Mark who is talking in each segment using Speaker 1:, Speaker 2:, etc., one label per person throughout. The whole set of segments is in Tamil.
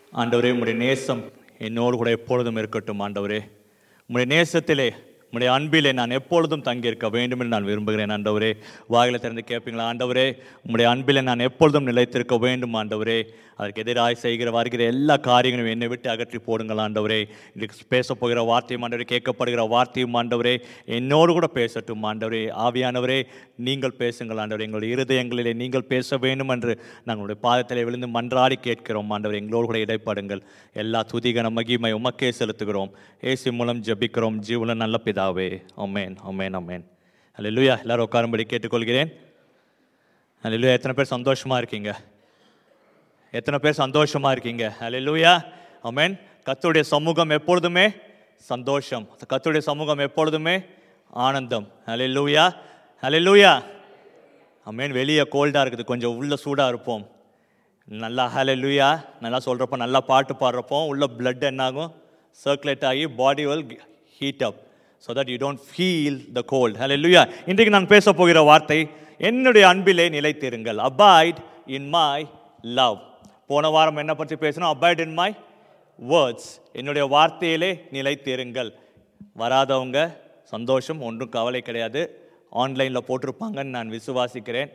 Speaker 1: ஆண்டவரே, உம்முடைய நேசம் என்னோடு கூட எப்பொழுதும் இருக்கட்டும். ஆண்டவரே, உம்முடைய நேசத்திலே, உம்முடைய அன்பிலே நான் எப்பொழுதும் தங்கியிருக்க வேண்டும் என்று நான் விரும்புகிறேன். ஆண்டவரே, வாயில திறந்து கேட்பீங்களா? ஆண்டவரே, உம்முடைய அன்பிலே நான் எப்பொழுதும் நிலைத்திருக்க வேண்டும். ஆண்டவரே, அதற்கு எதிராக செய்கிற வருகிற எல்லா காரியங்களும் என்னை விட்டு அகற்றி போடுங்கள். ஆண்டவரே, இன்றைக்கு பேச போகிற வார்த்தையும் ஆண்டவரே, கேட்கப்படுகிற வார்த்தையும் ஆண்டவரே என்னோடு கூட பேசட்டும். ஆண்டவரே, ஆவியானவரே நீங்கள் பேசுங்கள். ஆண்டவரே, எங்களுடைய இருதயங்களிலே நீங்கள் பேச வேண்டும் என்று நாங்களுடைய பாதத்திலே விழுந்து மன்றாடி கேட்கிறோம். ஆண்டவரே, எங்களோடு கூட இடைப்படுங்கள். எல்லா துதிகன மகிமை உமக்கே செலுத்துகிறோம். இயேசு மூலம் ஜெபிக்கிறோம் ஜீவன நல்ல பிதாவே. ஆமென், ஆமென், ஆமென். அல்லேலூயா. எல்லாரும் உட்காரும்படி கேட்டுக்கொள்கிறேன். அல்லேலூயா. எத்தனை பேர் சந்தோஷமா இருக்கீங்க? எத்தனை பேர் சந்தோஷமா இருக்கீங்க? அல்லேலூயா. ஆமென். கர்த்தருடைய சமூகம் எப்பொழுதுமே சந்தோஷம், கர்த்தருடைய சமூகம் எப்பொழுதுமே ஆனந்தம். அல்லேலூயா, அல்லேலூயா. ஆமென். வெளியே கோல்டாக இருக்குது, கொஞ்சம் உள்ள சூடாக இருப்போம். நல்லா ஹல்லேலூயா நல்லா சொல்கிறப்போ, நல்லா பாட்டு பாடுறப்போ உள்ள பிளட் என்னாகும்? சர்க்குலேட் ஆகி body will heat up so that you don't feel the cold. Hallelujah. இன்றைக்கு நான் பேச போகிற வார்த்தை, என்னுடைய அன்பிலே நிலைத்திருங்கள். Abide in my love. போன வாரம் என்ன பற்றி பேசணும்? Abide in my words. என்னுடைய வார்த்தையிலே நிலைத்திருங்கள். வராதவங்க சந்தோஷம், ஒன்றும் கவலை கிடையாது. ஆன்லைனில் போட்டிருப்பாங்கன்னு நான் விசுவாசிக்கிறேன்.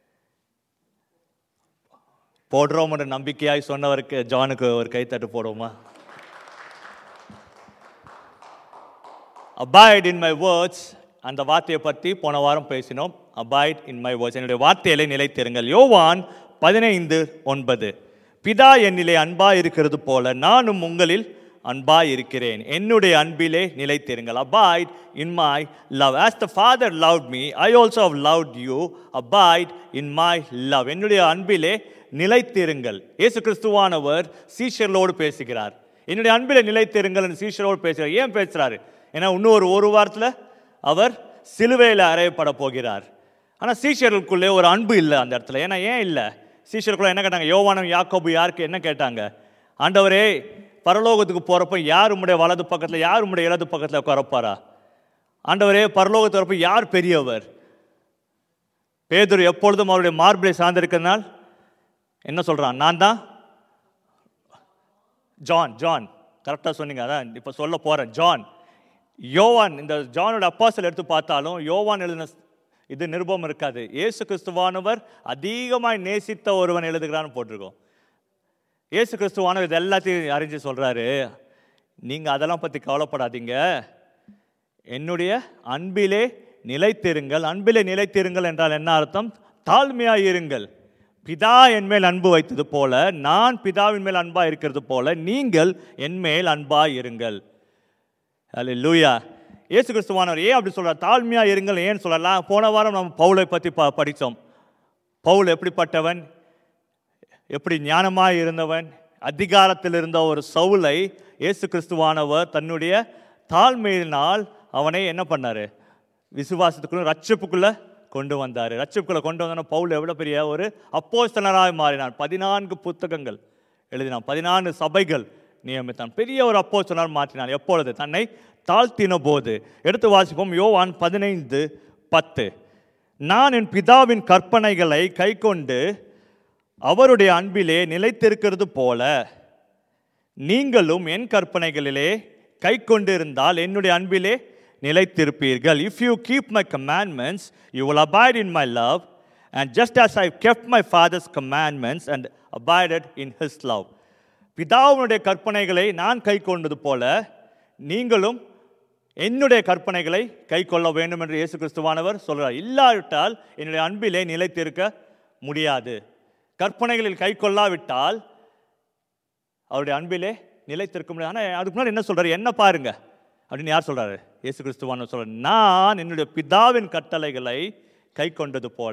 Speaker 1: போடுறோம் என்ற நம்பிக்கையாய் சொன்னவருக்கு ஜானுக்கு ஒரு கைத்தட்டு போடுவோமா? அபாய்ட் இன் மை வேர்ட்ஸ், அந்த வார்த்தையை பற்றி போன வாரம் பேசினோம். அபாய்ட் இன் மை வேர்ட்ஸ், என்னுடைய வார்த்தையிலே நிலைத்திருங்கள். யோவான் 15:9, பிதா என்னிலே அன்பாய் இருக்கிறது போல நானும் உங்களில் அன்பாய் இருக்கிறேன். என்னுடைய அன்பிலே நிலைத்திருங்கள். Abide in my love. as the Father loved me, I also have loved you. Abide in my love. என்னுடைய அன்பிலே நிலைத்திருங்கள். இயேசு கிறிஸ்துவானவர் சீஷர்களோடு பேசுகிறார். என்னுடைய அன்பிலே நிலைத்திருங்கள் என்று சீஷரோடு பேசுகிறார். ஏன் பேசுகிறாரு? ஏன்னா இன்னும் ஒரு வாரத்தில் அவர் சிலுவையில் அறையப்பட போகிறார். ஆனால் சீஷர்களுக்குள்ளே ஒரு அன்பு இல்லை அந்த இடத்துல. ஏன்னா ஏன் இல்லை? சீஷர்களுக்குள்ள என்ன கேட்டாங்க? யோவானும் யாக்கோபு யாருக்கு என்ன கேட்டாங்க? ஆண்டவரே, பரலோகத்துக்கு போகிறப்ப யார் உம்முடைய வலது பக்கத்தில், யார் உம்முடைய இடது பக்கத்தில் உட்காரப்பாரா? ஆண்டவரே, பரலோகத்துக்கு வரப்போ யார் பெரியவர்? பேதுரு எப்பொழுதும் அவருடைய மார்பிளை சார்ந்திருக்கிறதுனால் என்ன சொல்கிறான்? நான் தான் ஜான். கரெக்டாக சொன்னீங்க. அதான் இப்போ சொல்ல போகிறேன். ஜான், யோவான். இந்த ஜானோட அப்பாஸ்தலர் எடுத்து பார்த்தாலும் யோவான் எழுதின இது நிருபம் இருக்காது. இயேசு கிறிஸ்துவானவர் அதிகமாய் நேசித்த ஒருவன் எழுதுகிறான்னு போட்டிருக்கோம். இயேசு கிறிஸ்துவானவர் இது எல்லாத்தையும் அறிஞ்சு சொல்கிறாரு, நீங்கள் அதெல்லாம் பற்றி கவலைப்படாதீங்க, என்னுடைய அன்பிலே நிலைத்திருங்கள். அன்பிலே நிலைத்திருங்கள் என்றால் என்ன அர்த்தம்? தாழ்மையாக இருங்கள். பிதா என்மேல் அன்பு வைத்தது போல, நான் பிதாவின் மேல் அன்பாக இருக்கிறது போல நீங்கள் என்மேல் அன்பாக இருங்கள். அல்லேலூயா. இயேசு கிறிஸ்துவானவர் ஏன் அப்படி சொல்கிறார்? தாழ்மையாக இருங்கள். ஏன் சொல்லலாம்? போன வாரம் நம்ம பவுலை பற்றி படித்தோம். பவுல் எப்படிப்பட்டவன்? எப்படி ஞானமாக இருந்தவன்? அதிகாரத்தில் இருந்த ஒரு சவுலை இயேசு கிறிஸ்துவானவர் தன்னுடைய தாழ்மையினால் அவனை என்ன பண்ணார்? விசுவாசத்துக்குள்ள ரட்சிப்புக்குள்ளே கொண்டு வந்தார். ரட்சிப்புக்குள்ளே கொண்டு வந்தோன்னா பவுல் எவ்வளோ பெரிய ஒரு அப்போஸ்தலனாக மாறினான். 14 புத்தகங்கள் எழுதினான், 14 சபைகள் நியமித்தான். பெரிய ஒரு அப்போஸ்தலனாக மாற்றினான். எப்பொழுது? தன்னை தாழ்த்தின போது. எடுத்து வாசிப்போம். யோவான் 15:10, நான் என் பிதாவின் கற்பனைகளை கைக்கொண்டு அவருடைய அன்பிலே நிலைத்திருக்கிறது போல நீங்களும் என் கற்பனைகளிலே கைக்கொண்டு இருந்தால் என்னுடைய அன்பிலே நிலைத்திருப்பீர்கள். If you keep my commandments, you will abide in my love, and just as I kept my father's commandments and abided in his love. பிதாவுடைய கற்பனைகளை நான் கைக்கொண்டது போல நீங்களும் என்னுடைய கற்பனைகளை கைக்கொள்ள வேண்டும் என்று இயேசு கிறிஸ்துவானவர் சொல்கிறார். இல்லாவிட்டால் என்னுடைய அன்பிலே நிலைத்திருக்க முடியாது. கற்பனைகளில் கைக்கொள்ளாவிட்டால் அவருடைய அன்பிலே நிலைத்திருக்க முடியாது. ஆனால் அதுக்கு முன்னாடி என்ன சொல்கிறார்? என்ன பாருங்க அப்படின்னு யார் சொல்கிறாரு? இயேசு கிறிஸ்துவானவர் சொல்கிறார், நான் என்னுடைய பிதாவின் கட்டளைகளை கை கொண்டது போல.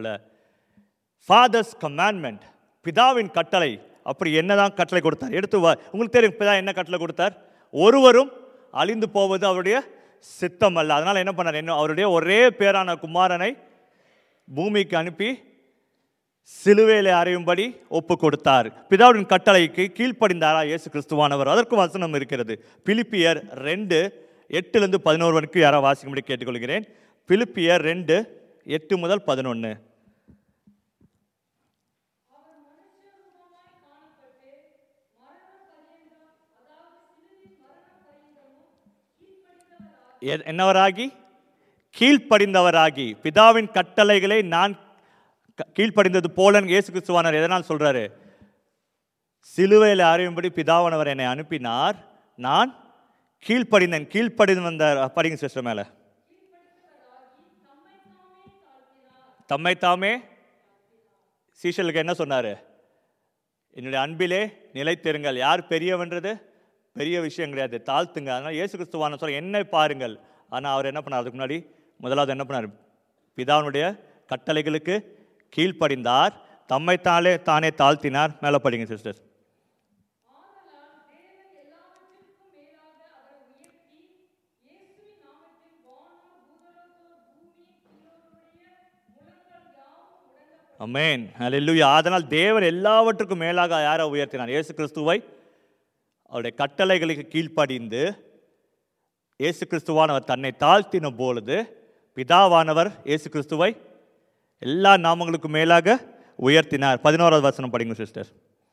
Speaker 1: ஃபாதர்ஸ் கமாண்ட்மெண்ட், பிதாவின் கட்டளை. அப்படி என்னதான் கட்டளை கொடுத்தார்? எடுத்து உங்களுக்கு தெரியும் பிதா என்ன கட்டளை கொடுத்தார்? ஒருவரும் அழிந்து போவது அவருடைய சித்தம் அல்ல. அதனால் என்ன பண்ணார்? என்ன அவருடைய ஒரே பேரான குமாரனை பூமிக்கு அனுப்பி சிலுவையிலே அறையும்படி ஒப்பு கொடுத்தார். பிதாவின் கட்டளைக்கு கீழ்ப்படிந்தாரா இயேசு கிறிஸ்துவானவர்? அதற்கு வசனம் இருக்கிறது. பிலிப்பியர் 2:8-11 வரைக்கும் யாராவது வாசிக்கும்படி கேட்டுக்கொள்கிறேன். பிலிப்பியர் 2:8-11. என்னவராகி? கீழ்ப்படிந்தவராகி. பிதாவின் கட்டளைகளை நான் கீழ்ப்படிந்தது போல இயேசு கிறிஸ்துவானவர் எதனால் சொல்றாரு? சிலுவையில் அறியும்படி பிதாவானவர் என்னை அனுப்பினார், நான் கீழ்ப்படிந்தேன். கீழ்ப்படிந்த படிங்க சிஸ்டர் மேல. தம்மைத்தாமே சீஷலுக்கு என்ன சொன்னாரு? என்னுடைய அன்பிலே நிலைத்திருங்கள். யார் பெரியவன்றது பெரிய விஷயம் கிடையாது, தாழ்த்துங்க. அதனால் இயேசு கிறிஸ்துவான சொல்ல என்னை பாருங்கள். ஆனால் அவர் என்ன பண்ணார்? அதுக்கு முன்னாடி முதலாவது என்ன பண்ணார்? பிதாவினுடைய கட்டளைகளுக்கு கீழ்ப்படிந்தார், தானே தாழ்த்தினார். மேலே படிங்க சிஸ்டர். ஆமென், ஹல்லேலூயா. அதனால் தேவன் எல்லாவற்றுக்கும் மேலாக யாரை உயர்த்தினார்? இயேசு கிறிஸ்துவை. அவருடைய கட்டளைகளுக்கு கீழ்ப்படிந்து இயேசு கிறிஸ்துவானவர் தன்னை தாழ்த்தின பொழுது பிதாவானவர் இயேசு கிறிஸ்துவை எல்லா நாமங்களுக்கும் மேலாக உயர்த்தினார். 11வது வசனம் படிங்க சிஸ்டர்.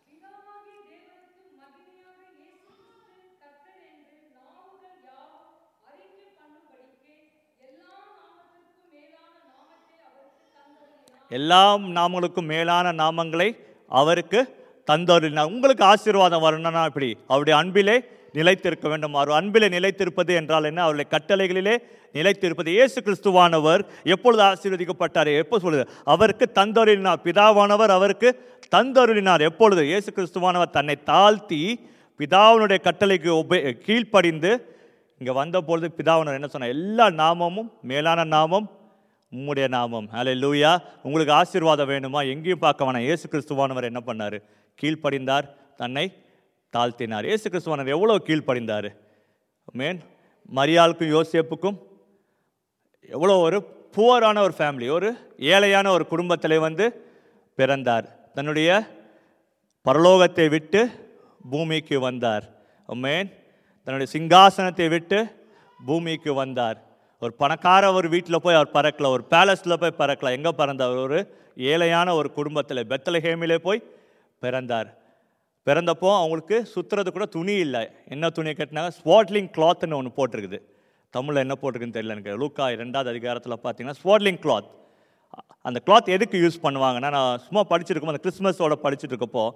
Speaker 1: எல்லா நாமங்களுக்கும் மேலான நாமங்களை அவருக்கு தந்தருளினார். உங்களுக்கு ஆசீர்வாதம் வரணும்னா இப்படி அவருடைய அன்பிலே நிலைத்திருக்க வேண்டும். அவர் அன்பிலே நிலைத்திருப்பது என்றால் என்ன? அவருடைய கட்டளைகளிலே நிலைத்திருப்பது. இயேசு கிறிஸ்துவானவர் எப்பொழுது ஆசீர்வதிக்கப்பட்டார்? எப்போ சொல்லுது? அவருக்கு தந்தருளினார். பிதாவானவர் அவருக்கு தந்தருளினார். எப்பொழுது? இயேசு கிறிஸ்துவானவர் தன்னை தாழ்த்தி பிதாவினுடைய கட்டளைக்கு கீழ்ப்படிந்து இங்கே வந்த பொழுது பிதாவானவர் என்ன சொன்னார்? எல்லா நாமமும் மேலான நாமம் உம்முடைய நாமம். ஹல்லேலூயா. உங்களுக்கு ஆசீர்வாதம் வேணுமா? எங்கேயும் பார்க்க வேணாம். இயேசு கிறிஸ்துவானவர் என்ன பண்ணார்? கீழ்ப்படிந்தார், தன்னை தாழ்த்தினார். இயேசு கிறிஸ்துவானவர் எவ்வளோ கீழ்ப்படிந்தார்? ஆமென். மரியாளுக்கும் யோசேப்புக்கும் எவ்வளோ ஒரு புவரான ஒரு ஃபேமிலி, ஒரு ஏழையான ஒரு குடும்பத்தில் பிறந்தார். தன்னுடைய பரலோகத்தை விட்டு பூமிக்கு வந்தார். ஆமென். தன்னுடைய சிங்காசனத்தை விட்டு பூமிக்கு வந்தார். ஒரு பணக்கார ஒரு வீட்டில் போய் அவர் பறக்கல, ஒரு பேலஸில் போய் பறக்கல. எங்கே பிறந்தார்? ஒரு ஏழையான ஒரு குடும்பத்தில் பெத்லஹேமிலே போய் பிறந்தார். பிறந்தப்போ அவங்களுக்கு சுற்றுறது கூட துணி இல்லை. என்ன துணியை கட்டினாங்க? ஸ்வாட்லிங் கிளாத்னு ஒன்று போட்டிருக்குது. தமிழில் என்ன போட்டிருக்குன்னு தெரியல எனக்கு. லூக்கா 2வது அதிகாரத்தில் பார்த்தீங்கன்னா ஸ்வாட்லிங் கிளாத். அந்த கிளாத் எதுக்கு யூஸ் பண்ணுவாங்கன்னா, நான் சும்மா படிச்சிருக்கோம், அந்த கிறிஸ்மஸோட படிச்சுட்டு இருக்கப்போ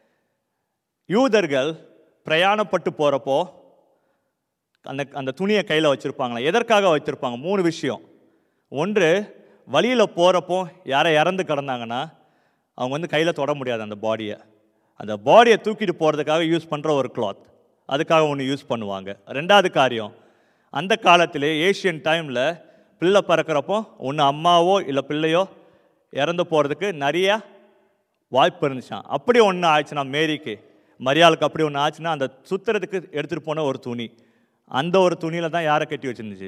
Speaker 1: யூதர்கள் பிரயாணப்பட்டு போகிறப்போ அந்த துணியை கையில் வச்சுருப்பாங்களா? எதற்காக வச்சுருப்பாங்க? 3 விஷயம். ஒன்று, வழியில் போகிறப்போ யாரை இறந்து கிடந்தாங்கன்னா அவங்க கையில் தொட முடியாது அந்த பாடியை. அந்த பாடியை தூக்கிட்டு போகிறதுக்காக யூஸ் பண்ணுற ஒரு கிளாத், அதுக்காக ஒன்று யூஸ் பண்ணுவாங்க. 2வது காரியம், அந்த காலத்திலே ஏஷியன் டைமில் பிள்ளை பறக்கிறப்போ ஒன்று அம்மாவோ இல்லை பிள்ளையோ இறந்து போகிறதுக்கு நிறைய வாய்ப்பு இருந்துச்சான். அப்படி ஒன்று ஆயிடுச்சுன்னா மரியாளுக்கு அப்படி ஒன்று ஆச்சுன்னா அந்த சுற்றுறதுக்கு எடுத்துகிட்டு போன ஒரு துணி, அந்த ஒரு துணியில் தான் யாரை கட்டி வச்சுருந்துச்சு?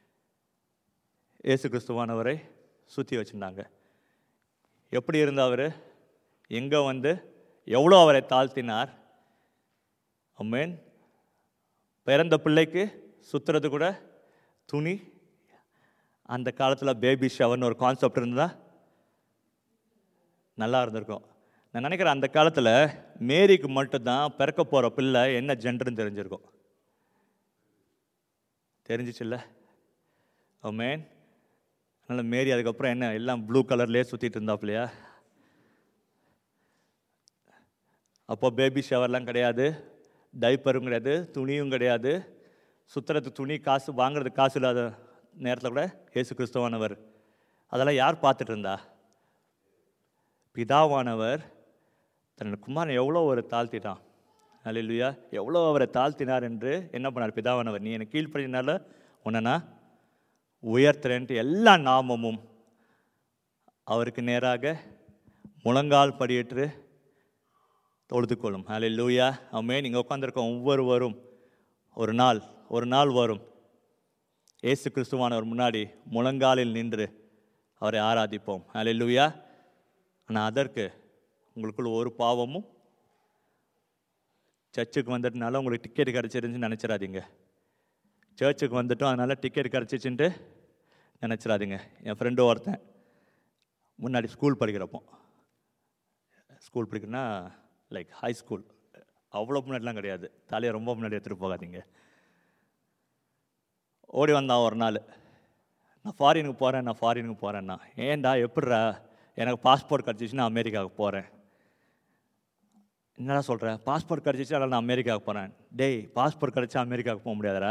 Speaker 1: இயேசு கிறிஸ்துவானவரை சுற்றி வச்சுருந்தாங்க. எப்படி இருந்தவர்? எங்கே எவ்வளோ அவரை தாழ்த்தினார். ஆமென். பிறந்த பிள்ளைக்கு சுற்றுறது கூட துணி. அந்த காலத்தில் பேபி ஷவர்னு ஒரு கான்செப்ட் இருந்தால் நல்லா இருந்திருக்கும். நான் நினைக்கிறேன் அந்த காலத்தில் மேரிக்கு மட்டும்தான் பிறக்க போகிற பிள்ளை என்ன ஜெண்டர்னு தெரிஞ்சிருக்கும். தெரிஞ்சிச்சுல்ல? ஆமென். அதனால் மேரி அதுக்கப்புறம் என்ன எல்லாம் ப்ளூ கலர்லேயே சுற்றிட்டு இருந்தாப்லையா? அப்போ பேபி ஷவர்லாம் கிடையாது, டைப்பரும் கிடையாது, துணியும் கிடையாது. சுற்றுறதுக்கு துணி காசு வாங்குறதுக்கு காசு இல்லாத நேரத்தில் கூட இயேசு கிறிஸ்துவானவர் அதெல்லாம் யார் பார்த்துட்டு இருந்தா? பிதாவானவர் தன்னோட குமாரன் எவ்வளோ ஒரு தாழ்த்திட்டான். ஹல்லேலூயா. எவ்வளோ அவரை தாழ்த்தினார் என்று என்ன பண்ணார் பிதாவானவர்? நீ எனக்கு கீழ்ப்படினால உன்னை நான் உயர்த்துறேன்ட்டு எல்லா நாமமும் அவருக்கு நேராக முழங்கால் படியேற்று தொழுதுக்கொள்ளும். ஹல்லேலூயா. ஆமென். நீங்கள் உட்காந்துருக்கோம் ஒவ்வொருவரும் ஒரு நாள் வரும் இயேசு கிறிஸ்துவானவர் முன்னாடி முழங்காலில் நின்று அவரை ஆராதிப்போம். ஹல்லேலூயா. ஆனால் அதற்கு உங்களுக்குள்ள ஒரு பாவமும் சர்ச்சுக்கு வந்துட்டனால உங்களுக்கு டிக்கெட் கிடச்சிருந்துச்சுன்னு நினச்சிடாதீங்க. சர்ச்சுக்கு வந்துட்டோம் அதனால் டிக்கெட் கிடச்சிச்சுன்ட்டு நினச்சிடாதீங்க. என் ஃப்ரெண்டு ஒருத்தன் முன்னாடி ஸ்கூல் படிக்கிறேன்னா லைக் ஹை ஸ்கூல், அவ்வளோ முன்னாடிலாம் கிடையாது, தலையை ரொம்ப முன்னாடி எடுத்துகிட்டு போகாதீங்க. ஓடி வந்தான் ஒரு நாள், நான் ஃபாரினுக்கு போகிறேன்னா. ஏன்டா எப்படிரா? எனக்கு பாஸ்போர்ட் கிடச்சிச்சுன்னா அமெரிக்காவுக்கு போகிறேன். என்னடா சொல்கிறேன்? பாஸ்போர்ட் கிடச்சிச்சு அதனால் நான் அமெரிக்காவுக்கு போகிறேன். டேய், பாஸ்போர்ட் கிடச்சா அமெரிக்காவுக்கு போக முடியாதுடா,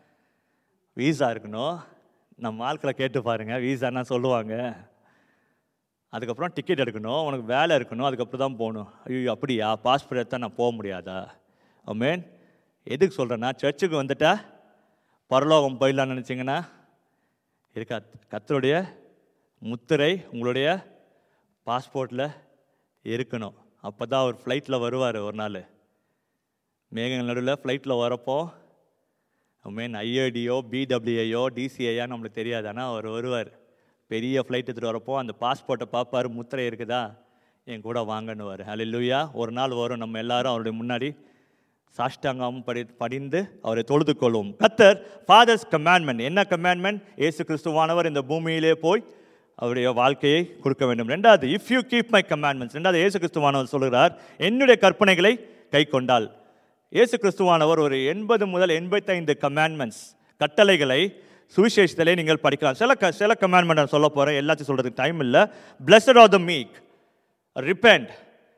Speaker 1: வீசா இருக்கணும். நம்ம ஆட்களை கேட்டு பாருங்கள், வீசான்னா சொல்லுவாங்க. அதுக்கப்புறம் டிக்கெட் எடுக்கணும், உனக்கு வேலை இருக்கணும், அதுக்கப்புறம் தான் போகணும். ஐயோ அப்படியா? பாஸ்போர்ட் எடுத்தால் நான் போக முடியாதா? ஆமென். எதுக்கு சொல்கிறேன்னா, சர்ச்சுக்கு வந்துட்டா பரலோகம் போயிடலான்னு நினச்சிங்கன்னா இருக்கா? கர்த்தருடைய முத்திரை உங்களுடைய பாஸ்போர்ட்டில் இருக்கணும். அப்போ தான் அவர் ஃப்ளைட்டில் வருவார். ஒரு நாள் மேகங்கள் நடுவில் ஃப்ளைட்டில் வரப்போ, ஆமென், ஐஏடியோ பிடபிள்யூஐயோ டிசிஐயா நம்மளுக்கு தெரியாது, ஆனால் அவர் வருவார். பெரிய ஃப்ளைட் எடுத்துகிட்டு வரப்போ அந்த பாஸ்போர்ட்டை பார்ப்பார், முத்திரை இருக்குதா, என் கூட வாங்கன்னுவார். ஹல்லேலூயா. ஒரு நாள் வரும், நம்ம எல்லாரும் அவருடைய முன்னாடி சாஷ்டாங்கம் படிந்து அவரை தொழுது கொள்வோம். கர்த்தர் ஃபாதர்ஸ் கமாண்ட்மெண்ட். என்ன கமாண்ட்மெண்ட்? இயேசு கிறிஸ்துவானவர் இந்த பூமியிலே போய் அவருடைய வாழ்க்கையை கொடுக்க வேண்டும். ரெண்டாவது, if you keep my commandments. ரெண்டாவது, இயேசு கிறிஸ்துவானவர் சொல்கிறார், என்னுடைய கற்பனைகளை கை கொண்டால். இயேசு கிறிஸ்துவானவர் ஒரு 80 முதல் 85 கமாண்ட்மெண்ட்ஸ், கட்டளைகளை சுவிசேஷத்திலே நீங்கள் படிக்கலாம். சில கமாண்ட்மெண்ட் நான் சொல்ல போகிறேன், எல்லாத்தையும் சொல்கிறதுக்கு டைம் இல்லை. Blessed are the meek, repent,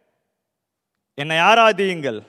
Speaker 1: என்னை ஆராதியுங்கள்,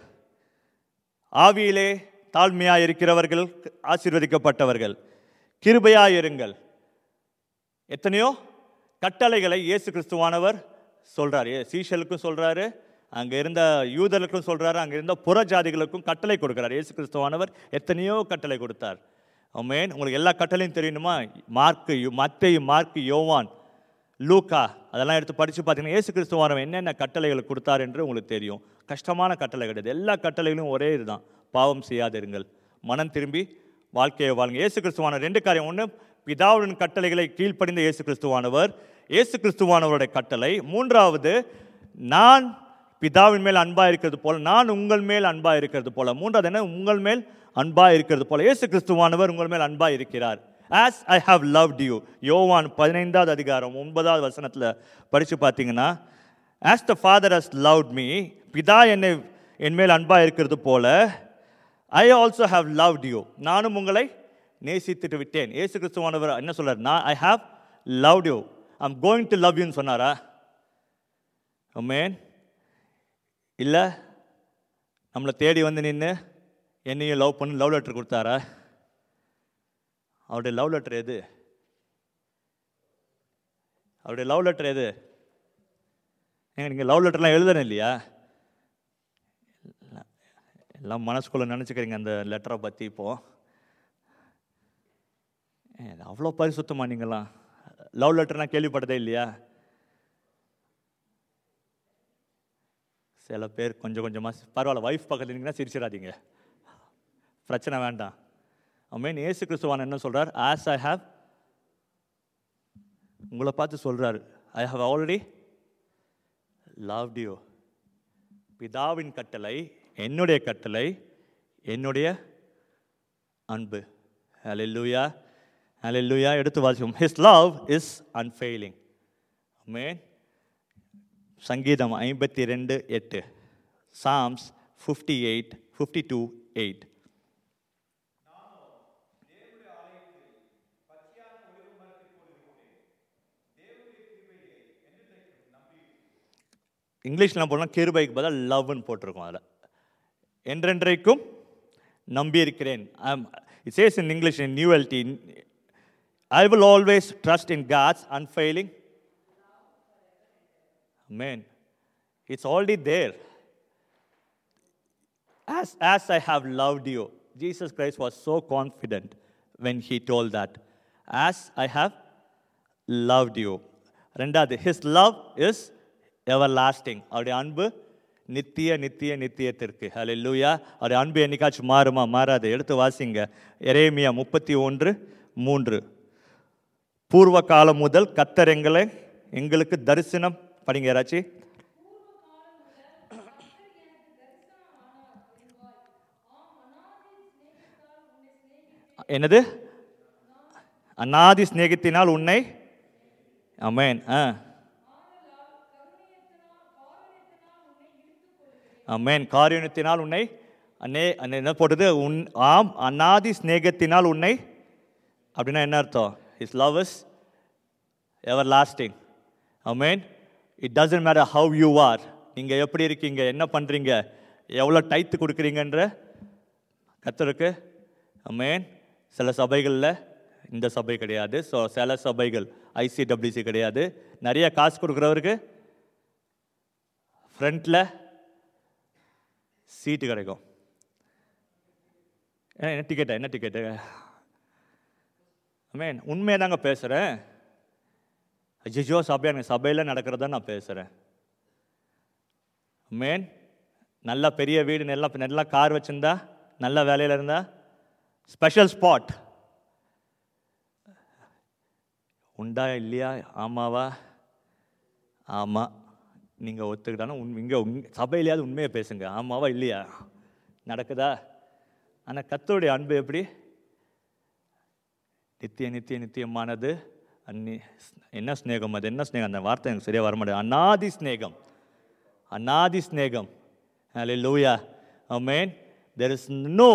Speaker 1: ஆவியிலே தாழ்மையாக இருக்கிறவர்கள் ஆசீர்வதிக்கப்பட்டவர்கள், கிருபையாயிருங்கள். எத்தனையோ கட்டளைகளை இயேசு கிறிஸ்துவானவர் சொல்கிறார். சீஷலுக்கும் சொல்கிறாரு, அங்கே இருந்த யூதர்களுக்கும் சொல்கிறாரு, அங்கே இருந்த புற ஜாதிகளுக்கும் கட்டளை கொடுக்குறார். இயேசு கிறிஸ்துவானவர் எத்தனையோ கட்டளை கொடுத்தார். ஆமென். உங்களுக்கு எல்லா கட்டளையும் தெரியுமா? மத்தேயு, மார்க்கு, யோவான், லூக்கா, அதெல்லாம் எடுத்து படித்து பார்த்தீங்கன்னா இயேசு கிறிஸ்துவானவர் என்னென்ன கட்டளைகள் கொடுத்தார் என்று உங்களுக்கு தெரியும். கஷ்டமான கட்டளை கிடையாது, எல்லா கட்டளைகளும் ஒரே இதுதான், பாவம் செய்யாதிருங்கள், மனம் திரும்பி வாழ்க்கையை வாழுங்க. இயேசு கிறிஸ்துவானவர் 2 காரியம். ஒன்று, பிதாவின் கட்டளைகளை கீழ்ப்படிந்த இயேசு கிறிஸ்துவானவர், இயேசு கிறிஸ்துவானவருடைய கட்டளை. மூன்றாவது, நான் பிதாவின் மேல் அன்பாக இருக்கிறது போல நான் உங்கள் மேல் அன்பாக இருக்கிறது போல. மூன்றாவது என்ன? உங்கள் மேல் அன்பாக இருக்கிறது போல இயேசு கிறிஸ்துவானவர் உங்கள் மேல் அன்பாக இருக்கிறார். As I have loved you. யோவான் 15வது அதிகாரம் 9வது வசனத்தில் படித்து பார்த்தீங்கன்னா, As the Father has loved me, பிதா என் மேல் அன்பாக இருக்கிறது போல I also have loved you. நானும் உங்களை நேசித்துட்டு விட்டேன். இயேசு கிறிஸ்துவானவர் என்ன சொல்றார்? I have loved you. I'm going to love you சொன்னாரா? ஆமென். இல்லை நம்மளை தேடி வந்து நின்று என்னையும் லவ் பண்ணு லவ் லெட்டர் கொடுத்தாரா? அவருடைய லவ் லெட்டர் எது? அவருடைய லவ் லெட்டர் எது? நீங்கள் லவ் லெட்டர்லாம் எழுதணும் இல்லையா? எல்லாம் மனசுக்குள்ளே நினச்சிக்கிறீங்க அந்த லெட்டரை பற்றி. இப்போது அவ்வளோ பரிசுத்தமா நீங்களாம்? லவ் லெட்டர்லாம் கேள்விப்பட்டதே இல்லையா? சில பேர் கொஞ்சம் கொஞ்சமாக, பரவாயில்ல, ஒய்ஃப் பக்கத்தில் இருந்தீங்கன்னா சிரிச்சிடாதீங்க, பிரச்சனை வேண்டாம். ஆமென். இயேசு கிறிஸ்துவான் என்ன சொல்கிறார்? As I have, உங்களை பார்த்து சொல்கிறார், I have already loved you. பிதாவின் கட்டளை, என்னுடைய கட்டளை, என்னுடைய அன்பு. ஹல்லேலூயா, ஹல்லேலூயா. எடுத்து வாசிப்போம். His love is unfailing. ஆமென். சங்கீதம் 52:8, Psalms 52:8. இங்கிலீஷ்லாம் போனால் கிருபைக்கு பதில் லவ்னு போட்டிருக்கோம். அதில் என்றென்றைக்கும் நம்பி இருக்கிறேன். It says in English in NLT, I will always trust in God's unfailing. Amen. It's already there. As I have loved you. Jesus Christ was so confident when he told that. As I have loved you. ரெண்டாவது, his love is everlasting. அவருடைய அன்பு நித்திய நித்திய நித்தியத்திற்கு. ஹல்லேலூயா. அவருடைய அன்பு என்னைக்காச்சும் மாறுமா? மாறாது. எடுத்து வாசிங்க எரேமியா 31:3. பூர்வ காலம் முதல் கர்த்தர் எங்களுக்கு தரிசனம். படிங்க யாராச்சி. என்னது? அநாதி சிநேகத்தினால் உன்னை. ஆமென். ஆமென். காரியத்தினால் உன்னை என்ன போட்டது? ஆம், அநாதி சிநேகத்தினால் உன்னை அப்படின்னா என்ன அர்த்தம்? His love is everlasting. Amen. It doesn't matter how you are. நீங்கள் எப்படி இருக்கீங்க, என்ன பண்ணுறீங்க, எவ்வளோ டைத்து கொடுக்குறீங்கன்ற கர்த்தருக்கு. ஆமென். சில சபைகளில் இந்த சபை கிடையாது. ஸோ சில சபைகள் ICWC கிடையாது. நிறைய காசு கொடுக்குறவருக்கு ஃப்ரண்ட்டில் சீட்டு கிடைக்கும். என்ன டிக்கெட்டு? ஆமென். உண்மையாக தாங்க பேசுகிறேன். ஐயோ சபையில் நடக்கிறதா நான் பேசுகிறேன். ஆமென். நல்ல பெரிய வீடு, நல்லா கார் வச்சுருந்தா, நல்ல வேலையில் இருந்தால் ஸ்பெஷல் ஸ்பாட் உண்டா இல்லையா? ஆமாவா? ஆமாம். நீங்கள் ஒத்துக்கிட்டாலும் இங்கே சபையிலையாவது உண்மையை பேசுங்க. ஆமாவா இல்லையா? நடக்குதா? ஆனால் கர்த்தருடைய அன்பு எப்படி? நித்தியமானது. என்ன ஸ்நேகம் அது? என்ன ஸ்நேகம்? அந்த வார்த்தை எனக்கு சரியாக வர மாட்டேங்குது. அநாதி ஸ்நேகம். Hallelujah. Amen. There is no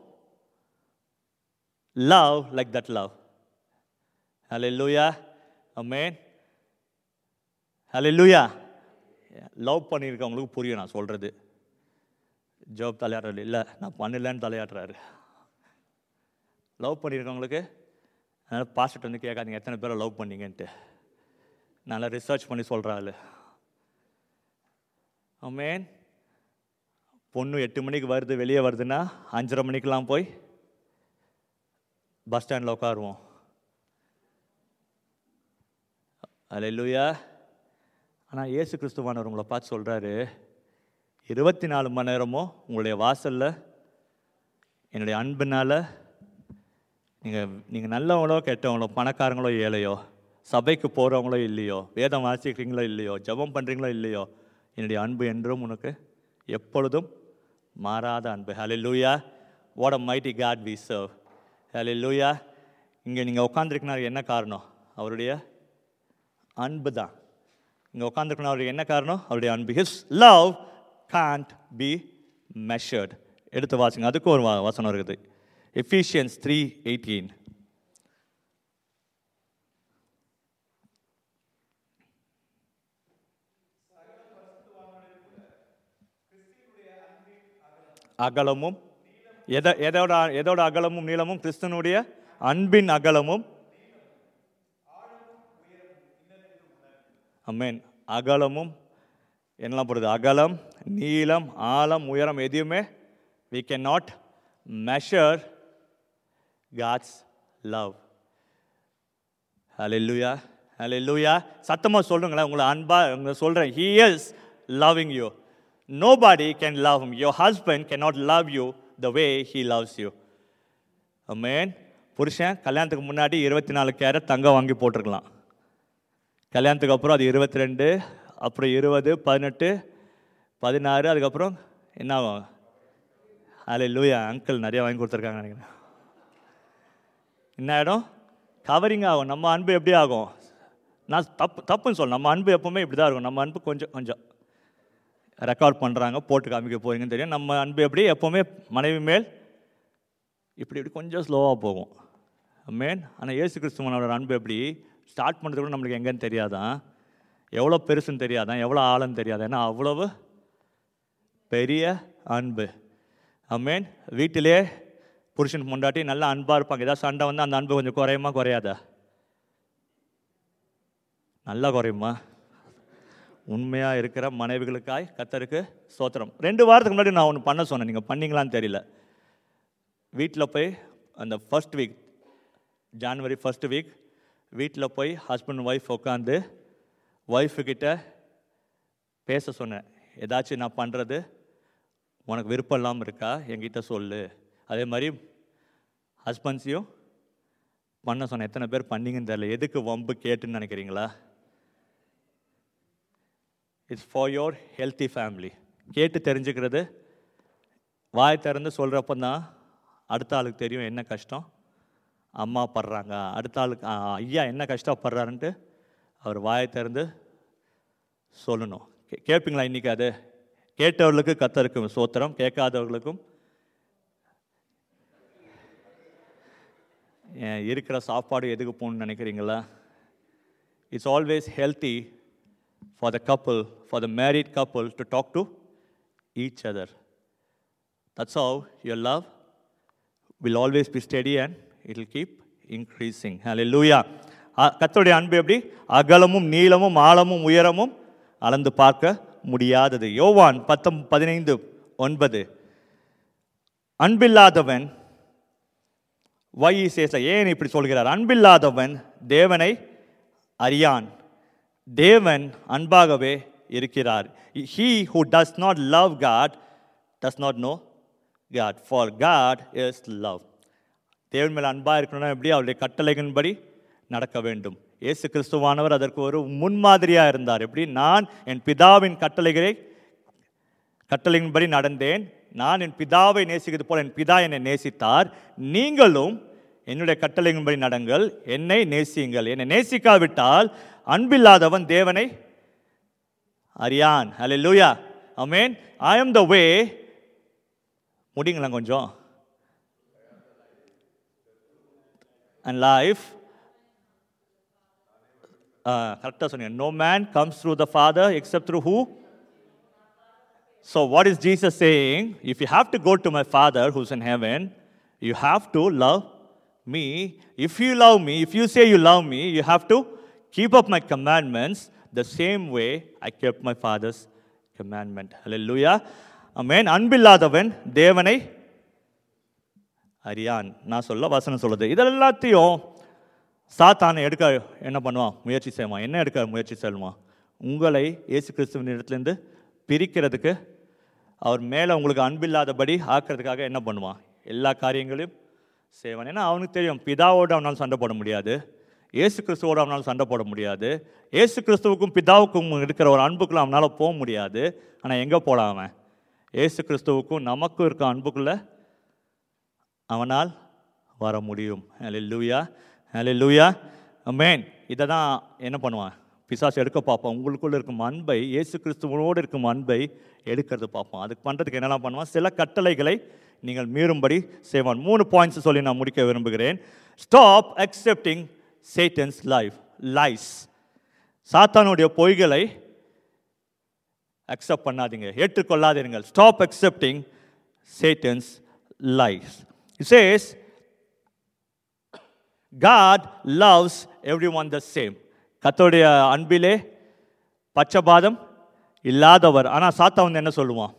Speaker 1: love like that love. Hallelujah. Amen. Hallelujah. Love பண்ணியிருக்கவங்களுக்கு புரியும் நான் சொல்கிறது. ஜோப் தலையாடுறது இல்லை, நான் பண்ணலன்னு தலையாடுறாரு. லவ் பண்ணியிருக்கவங்களுக்கு அதனால் பாஸ்டர்ட்ட வந்து கேட்காதீங்க எத்தனை பேரை லவ் பண்ணீங்கன்ட்டு. நல்லா ரிசர்ச் பண்ணி சொல்கிறாள். ஆமென். பொண்ணு 8 மணிக்கு வருது, வெளியே வருதுன்னா 5:30 மணிக்கெலாம் போய் பஸ் ஸ்டாண்டில் உட்காருவோம். அல்லேலூயா. ஆனால் இயேசு கிறிஸ்துவானவர் உங்களை பார்த்து சொல்கிறாரு, 24 மணி நேரமும் உங்களுடைய வாசலில் என்னுடைய அன்பினால் நீங்கள் நல்லவங்களோ கெட்டவங்களோ, பணக்காரங்களோ ஏழையோ, சபைக்கு போகிறவங்களோ இல்லையோ, வேதம் வாசிக்கிறீங்களோ இல்லையோ, ஜெபம் பண்ணுறீங்களோ இல்லையோ, என்னுடைய அன்பு என்றும் உனக்கு எப்பொழுதும் மாறாத அன்பு. Hallelujah. What a mighty God we serve. Hallelujah. இங்கே நீங்கள் உட்காந்துருக்கணும் என்ன காரணம்? அவருடைய அன்பு தான். இங்கே உட்காந்துருக்கணும் அவருடைய என்ன காரணம்? அவருடைய அன்பு. His love can't be measured. எடுத்து வாசிங்க. அதுக்கு ஒரு வசனம் இருக்குது. Ephesians 3:18. அகலமும் எதோட அகலமும் நீளமும்? கிறிஸ்துவனுடைய அன்பின் அகலமும். ஆமென். அகலமும் என்னெல்லாம் போடுது? அகலம், நீளம், ஆழம், உயரம் எதையுமே we cannot measure God's love. Hallelujah. Hallelujah. சத்தமாக சொல்லுங்களேன். உங்களை சொல்கிறேன். He is loving you. Nobody can love him. Your husband cannot love you the way he loves you. Amen. புருஷன் கல்யாணத்துக்கு முன்னாடி 24 கேரட் தங்கம் வாங்கி போட்டிருக்கலாம். கல்யாணத்துக்கு அப்புறம் அது 22, அப்புறம் 20, 18, 16, அதுக்கப்புறம் என்ன ஆகும்? ஹல்லேலூயா. அங்கிள் நிறையா வாங்கி கொடுத்துருக்காங்க நினைக்கிறேன். என்ன ஆகிடும்? கவரிங் ஆகும். நம்ம அன்பு எப்படி ஆகும்? நான் தப்புன்னு சொல்ல. நம்ம அன்பு எப்போவுமே இப்படி தான் இருக்கும். நம்ம அன்பு கொஞ்சம் ரெக்கார்ட் பண்ணுறாங்க, போட்டு காமிக்க போகிறீங்கன்னு தெரியும். நம்ம அன்பு எப்படி எப்போவுமே மனைவி மேல் இப்படி கொஞ்சம் ஸ்லோவாக போகும். ஆமென். ஆனால் இயேசு கிறிஸ்துவனோட அன்பு எப்படி? ஸ்டார்ட் பண்ணுறது கூட நம்மளுக்கு எங்கேன்னு தெரியாதான், எவ்வளோ பெருசுன்னு தெரியாதான், எவ்வளோ ஆழம்னு தெரியாது. ஏன்னா அவ்வளவு பெரிய அன்பு. ஆமென். வீட்டிலே புருஷன் பொண்டாட்டி நல்லா அன்பாக இருப்பாங்க. ஏதாவது சண்டை வந்து அந்த அன்பு கொஞ்சம் குறையாதா? நல்லா குறையுமா? உண்மையாக இருக்கிற மனைவிகளுக்காய் கர்த்தருக்கு ஸ்தோத்திரம். 2 வாரத்துக்கு முன்னாடி நான் ஒன்று பண்ண சொன்னேன். நீங்கள் பண்ணீங்களான்னு தெரியல. வீட்டில் போய் அந்த first week, January first week, வீட்டில் போய் ஹஸ்பண்ட் ஒய்ஃப் உட்காந்து ஒய்ஃபுக்கிட்ட பேச சொன்னேன். ஏதாச்சும் நான் பண்ணுறது உனக்கு விருப்பம் இல்லாமல் இருக்கா என்கிட்ட சொல்லு. அதே மாதிரி ஹஸ்பண்ட்ஸையும் பண்ண சொன்னேன். எத்தனை பேர் பண்ணீங்கன்னு தெரியல. எதுக்கு வம்பு கேட்டுன்னு நினைக்கிறீங்களா? It's for your healthy family. கேட்டு தெரிஞ்சுக்கிறது, வாய் திறந்து சொல்கிறப்ப தான் அடுத்த ஆளுக்கு தெரியும் என்ன கஷ்டம் அம்மா படுறாங்க, அடுத்த ஆளுக்கு ஐயா என்ன கஷ்டப்படுறாருன்ட்டு அவர் வாயை திறந்து சொல்லணும். கேட்பீங்களா இன்றைக்கி? அது கேட்டவர்களுக்கு கர்த்தருக்கு ஸ்தோத்திரம், கேட்காதவர்களுக்கும் இருக்கிற சாப்பாடு எதுக்கு போகணும்னு நினைக்கிறீங்களா? It's always healthy for the couple, for the married couple to talk to each other. That's how your love will always be steady and it will keep increasing. Hallelujah. கர்த்தருடைய அன்பு எப்படி? அகலமும் நீளமும் ஆழமும் உயரமும் அளந்து பார்க்க முடியாதது. யோவான் 15:9. அன்பில்லாதவன், why he says, ஏன் இப்படி சொல்கிறார்? அன்பில்லாதவன் தேவனை அறியான், தேவன் அன்பாகவே இருக்கிறார். He who does not love God does not know God, for God is love. தேவன் மேல் அன்பாக இருக்கணும்னா எப்படி? அவருடைய கட்டளைகளின்படி நடக்க வேண்டும். இயேசு கிறிஸ்துவானவர் அதற்கு ஒரு முன்மாதிரியாக இருந்தார். எப்படி? நான் என் பிதாவின் கட்டளையின்படி நடந்தேன், நான் என் பிதாவை நேசிக்கிறது போல என் பிதா என்னை நேசித்தார், நீங்களும் என்னுடைய கட்டளையின்படி நடங்கள், என்னை நேசியுங்கள். என்னை நேசிக்காவிட்டால் அன்பில்லாதவன் தேவனை அறியான். ஹல்லேலூயா, ஆமென். I am the way. முடிங்களா கொஞ்சம்? And life. கரெக்டாக சொன்னீங்க. No man comes through the Father except through who? So what is Jesus saying? If you have to go to my Father who's in heaven, you have to love me. If you love me, if you say you love me, you have to keep up my commandments the same way I kept my Father's commandment. Hallelujah. Amen. அன்பில்லாதவன் தேவனை அறியான். நான் சொல்ல வசனம் சொல்லுது. இதெல்லாத்தையும் சாத்தானை எடுக்க என்ன பண்ணுவான்? முயற்சி செய்வான். என்ன எடுக்க முயற்சி செய்வான்? உங்களை இயேசு கிறிஸ்துவின் இடத்துலேருந்து பிரிக்கிறதுக்கு, அவர் மேலே உங்களுக்கு அன்பில்லாதபடி ஆக்கிறதுக்காக என்ன பண்ணுவான்? எல்லா காரியங்களையும் செய்வான். ஏன்னா அவனுக்கு தெரியும், பிதாவோடு அவனால் சண்டை போட முடியாது, இயேசு கிறிஸ்துவோடு அவனால் சண்டை போட முடியாது, இயேசு கிறிஸ்துவுக்கும் பிதாவுக்கும் இருக்கிற ஒரு அன்புக்குள்ள அவனால் போக முடியாது. ஆனால் எங்கே போகலாம்? அவன் இயேசு கிறிஸ்துவுக்கும் நமக்கும் இருக்க அன்புக்குள்ளே அவனால் வர முடியும். ஹல்லேலூயா, ஹல்லேலூயா, ஆமென். இதை தான் என்ன பண்ணுவான்? பிசாசு எடுக்க பார்ப்பான். உங்களுக்குள்ள இருக்கும் அன்பை, இயேசு கிறிஸ்துவோடு இருக்கும் அன்பை எடுக்கிறது பார்ப்போம். அதுக்கு பண்ணுறதுக்கு என்னெல்லாம் பண்ணுவான்? சில கட்டளைகளை நீங்கள் மீறும்படி செய்வான். 3 பாயிண்ட்ஸ் சொல்லி நான் முடிக்க விரும்புகிறேன். Stop accepting Satan's lies. சாத்தானுடைய பொய்களை அக்செப்ட் பண்ணாதீங்க, ஏற்றுக்கொள்ளாதீர்கள். Stop accepting Satan's lies. It says God loves everyone the same. கர்த்தருடைய அன்பிலே பட்சபாதம் இல்லாதவர். ஆனால் சாத்தான் வந்து என்ன சொல்லுவான்?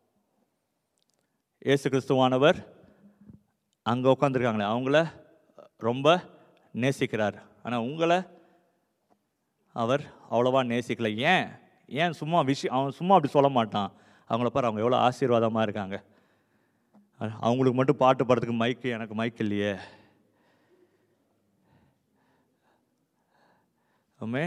Speaker 1: இயேசு கிறிஸ்துவானவர் அங்கே உட்காந்துருக்காங்களே அவங்கள ரொம்ப நேசிக்கிறார், ஆனால் உங்களை அவர் அவ்வளோவா நேசிக்கலை. ஏன் சும்மா அவன் சும்மா அப்படி சொல்ல மாட்டான். அவங்கள பாரு, அவங்க எவ்வளோ ஆசீர்வாதமாக இருக்காங்க, அவங்களுக்கு மட்டும் பாட்டு பாடுறதுக்கு மைக்கு, எனக்கு மைக் இல்லையே. ஆமென்.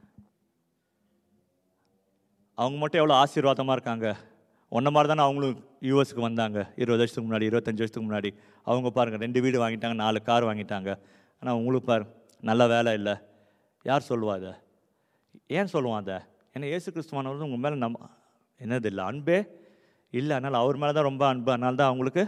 Speaker 1: அவங்க மட்டும் எவ்வளோ ஆசீர்வாதமாக இருக்காங்க. ஒன்றை மாதிரி தானே அவங்களும் யூஎஸ்க்கு வந்தாங்க 20 வருஷத்துக்கு முன்னாடி, 25 வருஷத்துக்கு முன்னாடி. அவங்க பாருங்கள், 2 வீடு வாங்கிட்டாங்க, 4 கார் வாங்கிட்டாங்க. ஆனால் உங்களுக்கு பாரு, நல்ல வேலை இல்லை. யார் சொல்லுவா அதை? ஏன் சொல்லுவான் அதை? ஏன்னா இயேசு கிறிஸ்துவானவர் உங்கள் மேலே என்னது இல்லை, அன்பே இல்லை. அதனால் அவர் மேலே தான் ரொம்ப அன்பு. அதனால தான் அவங்களுக்கு,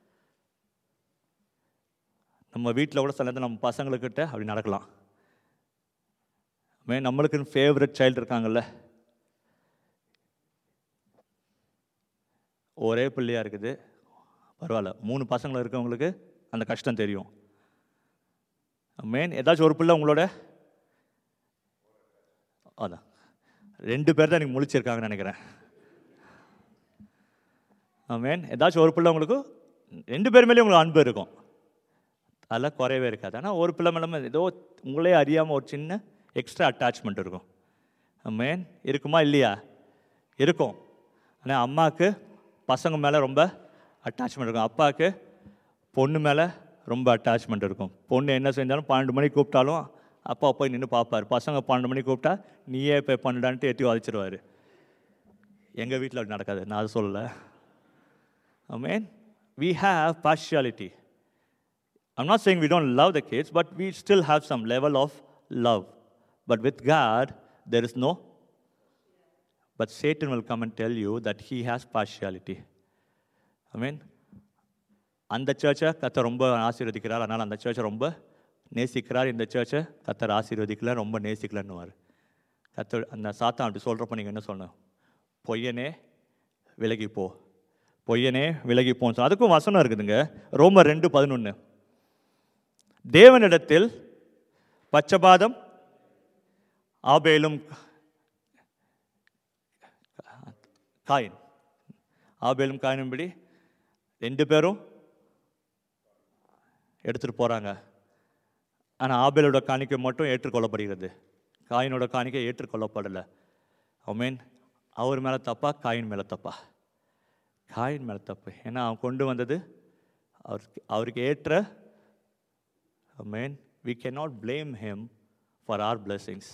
Speaker 1: நம்ம வீட்டில் கூட சில நேரத்தில் நம்ம பசங்களுக்கிட்ட அப்படி நடக்கலாம். நம்மளுக்குன்னு ஃபேவரட் சைல்டு இருக்காங்கல்ல, ஒரே பிள்ளையாக இருக்குது, பரவாயில்ல. 3 பசங்களை இருக்கவங்களுக்கு அந்த கஷ்டம் தெரியும். ஏதாச்சும் ஒரு பிள்ளை உங்களோட, அதான் 2 பேர் தான் எனக்கு முழிச்சிருக்காங்கன்னு நினைக்கிறேன். ஏதாச்சும் ஒரு பிள்ளை உங்களுக்கு 2 பேர் மேலேயும் உங்களுக்கு அன்பு இருக்கும், அதெல்லாம் குறையவே இருக்காது. ஆனால் ஒரு பிள்ளை மேலே ஏதோ உங்களே அறியாமல் ஒரு சின்ன எக்ஸ்ட்ரா அட்டாச்மெண்ட் இருக்கும். இருக்குமா இல்லையா? இருக்கும். ஆனால் அம்மாவுக்கு பசங்க மேலே ரொம்ப அட்டாச்மெண்ட் இருக்கும், அப்பாவுக்கு பொண்ணு மேலே ரொம்ப அட்டாச்மெண்ட் இருக்கும். பொண்ணு என்ன செஞ்சாலும் 12 மணிக்கு கூப்பிட்டாலும் அப்பா போய் நின்று பார்ப்பார். பசங்க 12 மணிக்கு கூப்பிட்டா நீயே போய் பண்ணுடான்ட்டு எத்தி வதச்சிருவார். எங்கள் வீட்டில் அப்படி நடக்காது, நான் அதை சொல்லலை. We have partiality. I'm not saying we don't love the kids, but we still have some level of love. But with God, there is no. But Satan will come and tell you that he has partiality. அந்த சர்ச்சை கர்த்தர் ரொம்ப ஆசீர்வதிக்கிறார், அதனால் அந்த சர்ச்சை ரொம்ப நேசிக்கிறார், இந்த சர்ச்சை கர்த்தர் ஆசீர்வதிக்கல, ரொம்ப நேசிக்கலன்னுவார். கர்த்தர் அந்த சாத்தான் அப்படி சொல்கிறப்ப நீங்கள் என்ன சொல்லணும்? பொய்யனே விலகிப்போ, பொய்யனே விலகிப்போன்னு. அதுக்கும் வசனம் இருக்குதுங்க. ரோமர் 2:11. தேவனிடத்தில் பட்சபாதம் ஆபேலும் காயின், ஆபேலும் காயினும்படி 2 பேரும் எடுத்துகிட்டு போகிறாங்க. ஆனால் ஆபேலோட காணிக்கை மட்டும் ஏற்றுக்கொள்ளப்படுகிறது, காயினோட காணிக்கை ஏற்றுக்கொள்ளப்படலை. ஆமென். அவர் மேலே தப்பா, காயின் மேலே தப்பா? காயின் மேலே தப்பு. ஏன்னா அவன் கொண்டு வந்தது அவருக்கு ஏற்ற. ஆமென். We cannot blame him for our blessings.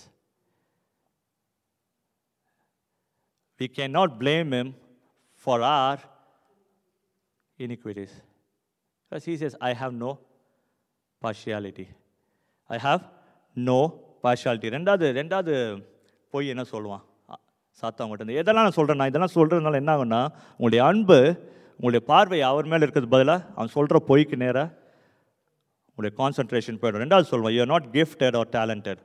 Speaker 1: We cannot blame him for our iniquities. Because he says, I have no partiality. I have no partiality. ரெண்டாவது போய் என்ன சொல்லுவான் சாத்தான் மட்டும்? எதெல்லாம் நான் சொல்கிறேன், நான் இதெல்லாம் சொல்கிறதுனால என்ன ஆகுன்னா, உங்களுடைய அன்பு, உங்களுடைய பார்வை அவர் மேலே இருக்கிறது பதிலாக அவன் சொல்கிற பொய்க்கு நேராக உங்களுடைய கான்சன்ட்ரேஷன் போய்டும். ரெண்டாவது சொல்லுவான், you are not gifted or talented.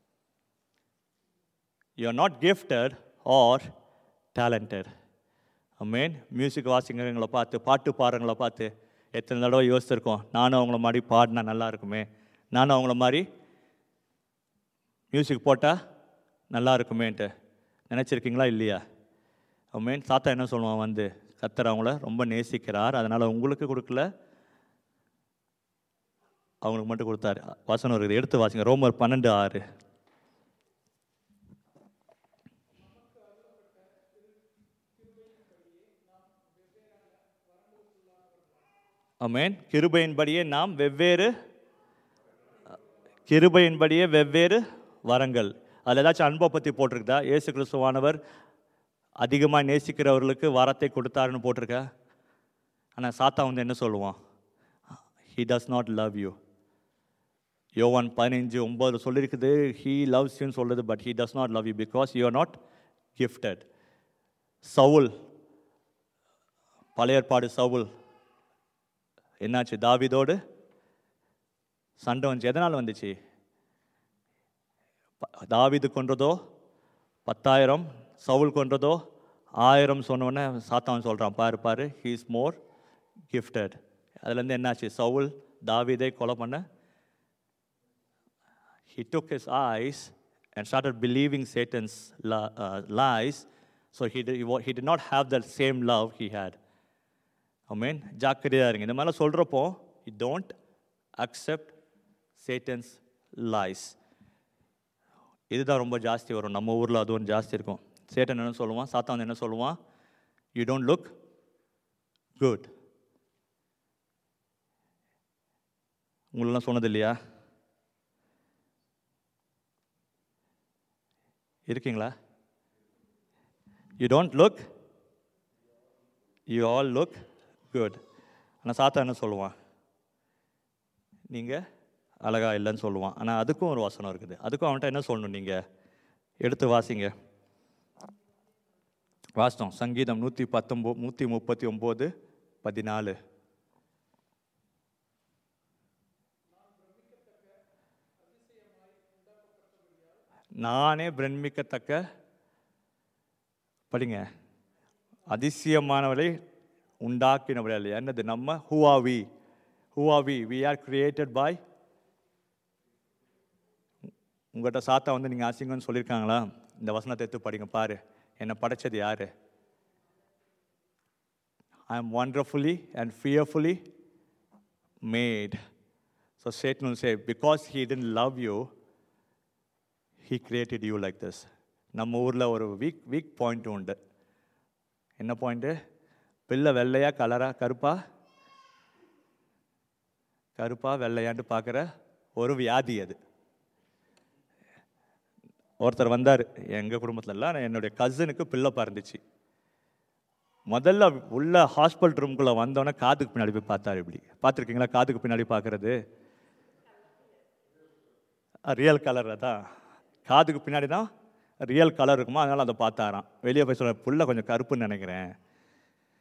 Speaker 1: You are not gifted or talented. Amen. Music வாசிக்கிறவங்களை பார்த்து, பாட்டு பாடுறவங்களை பார்த்து எத்தனை தடவை யோசிச்சிருக்கோம், நானும் அவங்கள மாதிரி பாடினா நல்லா இருக்குமே, நானும் அவங்கள மாதிரி மியூசிக் போட்டால் நல்லா இருக்குமேன்ட்டு நினச்சிருக்கீங்களா இல்லையா? ஆமென். சாத்தா என்ன சொல்லுவான் வந்து, கர்த்தர் அவங்கள ரொம்ப நேசிக்கிறார், அதனால் உங்களுக்கு கொடுக்கல, அவங்களுக்கு மட்டும் கொடுத்தாரு. வசனம் இருக்குது, எடுத்து வாசிங்க. ரோமர் 12:6. ஆமென். கிருபையின்படியே நாம் கிருபையின்படியே வெவ்வேறு வரங்கள். அதில் ஏதாச்சும் அன்பை பற்றி போட்டிருக்குதா? இயேசு கிறிஸ்துவானவர் அதிகமாக நேசிக்கிறவர்களுக்கு வரத்தை கொடுத்தாருன்னு போட்டிருக்கா? ஆனால் சாத்தா வந்து என்ன சொல்லுவான்? He does not love you. யோவான் 15:9 சொல்லியிருக்குது, he loves you சொல்லுது, but he does not love you because you are not gifted. Saul, பழைய ஏற்பாடு சவுல் என்னாச்சு? தாவீதோடு சண்டை வந்துச்சு. எதனால் வந்துச்சு? தாவீது கொன்றதோ 10,000, சவுல் கொன்றதோ 1000 சொன்னோடனே சாத்தான் சொல்கிறான், பாரு he is more gifted. அதுலேருந்து என்னாச்சு? சவுல் தாவீதை கொலை பண்ண, he took his eyes and started believing Satan's lies, so he did not have the same love he had. ஆமென். ஜாக்கிரதையாக இருங்க. இந்த மாதிரிலாம் சொல்கிறப்போ, you don't accept Satan's lies. இதுதான் ரொம்ப ஜாஸ்தி வரும் நம்ம ஊரில், அது ஒன்று ஜாஸ்தி இருக்கும். சேட்டன் என்ன சொல்லுவான்? சாத்தான் என்ன சொல்லுவான்? you don't look good. உங்களெல்லாம் சொன்னது இல்லையா? இருக்கீங்களா? you don't look, you all look good. ஆனால் சாத்தான் என்ன சொல்லுவான்? நீங்கள் அழகா இல்லைன்னு சொல்லுவான். ஆனால் அதுக்கும் ஒரு வசனம் இருக்குது, அதுக்கும் அவன்கிட்ட என்ன சொல்லணும்? நீங்கள் எடுத்து வாசிங்க. வாசித்தோம் சங்கீதம் 139:14. நானே பிரமிக்கத்தக்க, படிங்க, அதிசயமானவரை உண்டாக்கினவர்கள். என்னது? நம்ம who are we? We are created by. உங்கள்கிட்ட சாத்தா வந்து நீங்கள் அசிங்கம்னு சொல்லியிருக்காங்களா? இந்த வசனத்தை எடுத்து படிங்க. பாரு, என்னை படைச்சது யாரு? I am wonderfully and fearfully made. So Satan will say, because he didn't love you, he created you like this. நம்ம ஊரில் ஒரு வீக் பாயிண்ட் உண்டு. என்ன பாயிண்ட்டு? பிள்ளை வெள்ளையா கலரா கருப்பா வெள்ளையாண்டு பார்க்குற ஒரு வியாதி அது. ஒருத்தர் வந்தார் எங்கள் குடும்பத்துலலாம், என்னுடைய கசினுக்கு பிள்ளை பிறந்துச்சு. முதல்ல உள்ள ஹாஸ்பிட்டல் ரூம்குள்ளே வந்தோன்னே காதுக்கு பின்னாடி போய் பார்த்தாரு. இப்படி பார்த்துருக்கீங்களா? காதுக்கு பின்னாடி பார்க்குறது ரியல் கலர் தான். காதுக்கு பின்னாடி தான் ரியல் கலர் இருக்குமா, அதனால் அதை பார்த்தாராம். வெளியே போய் சொல்ல, புள்ள கொஞ்சம் கருப்புன்னு நினைக்கிறேன்.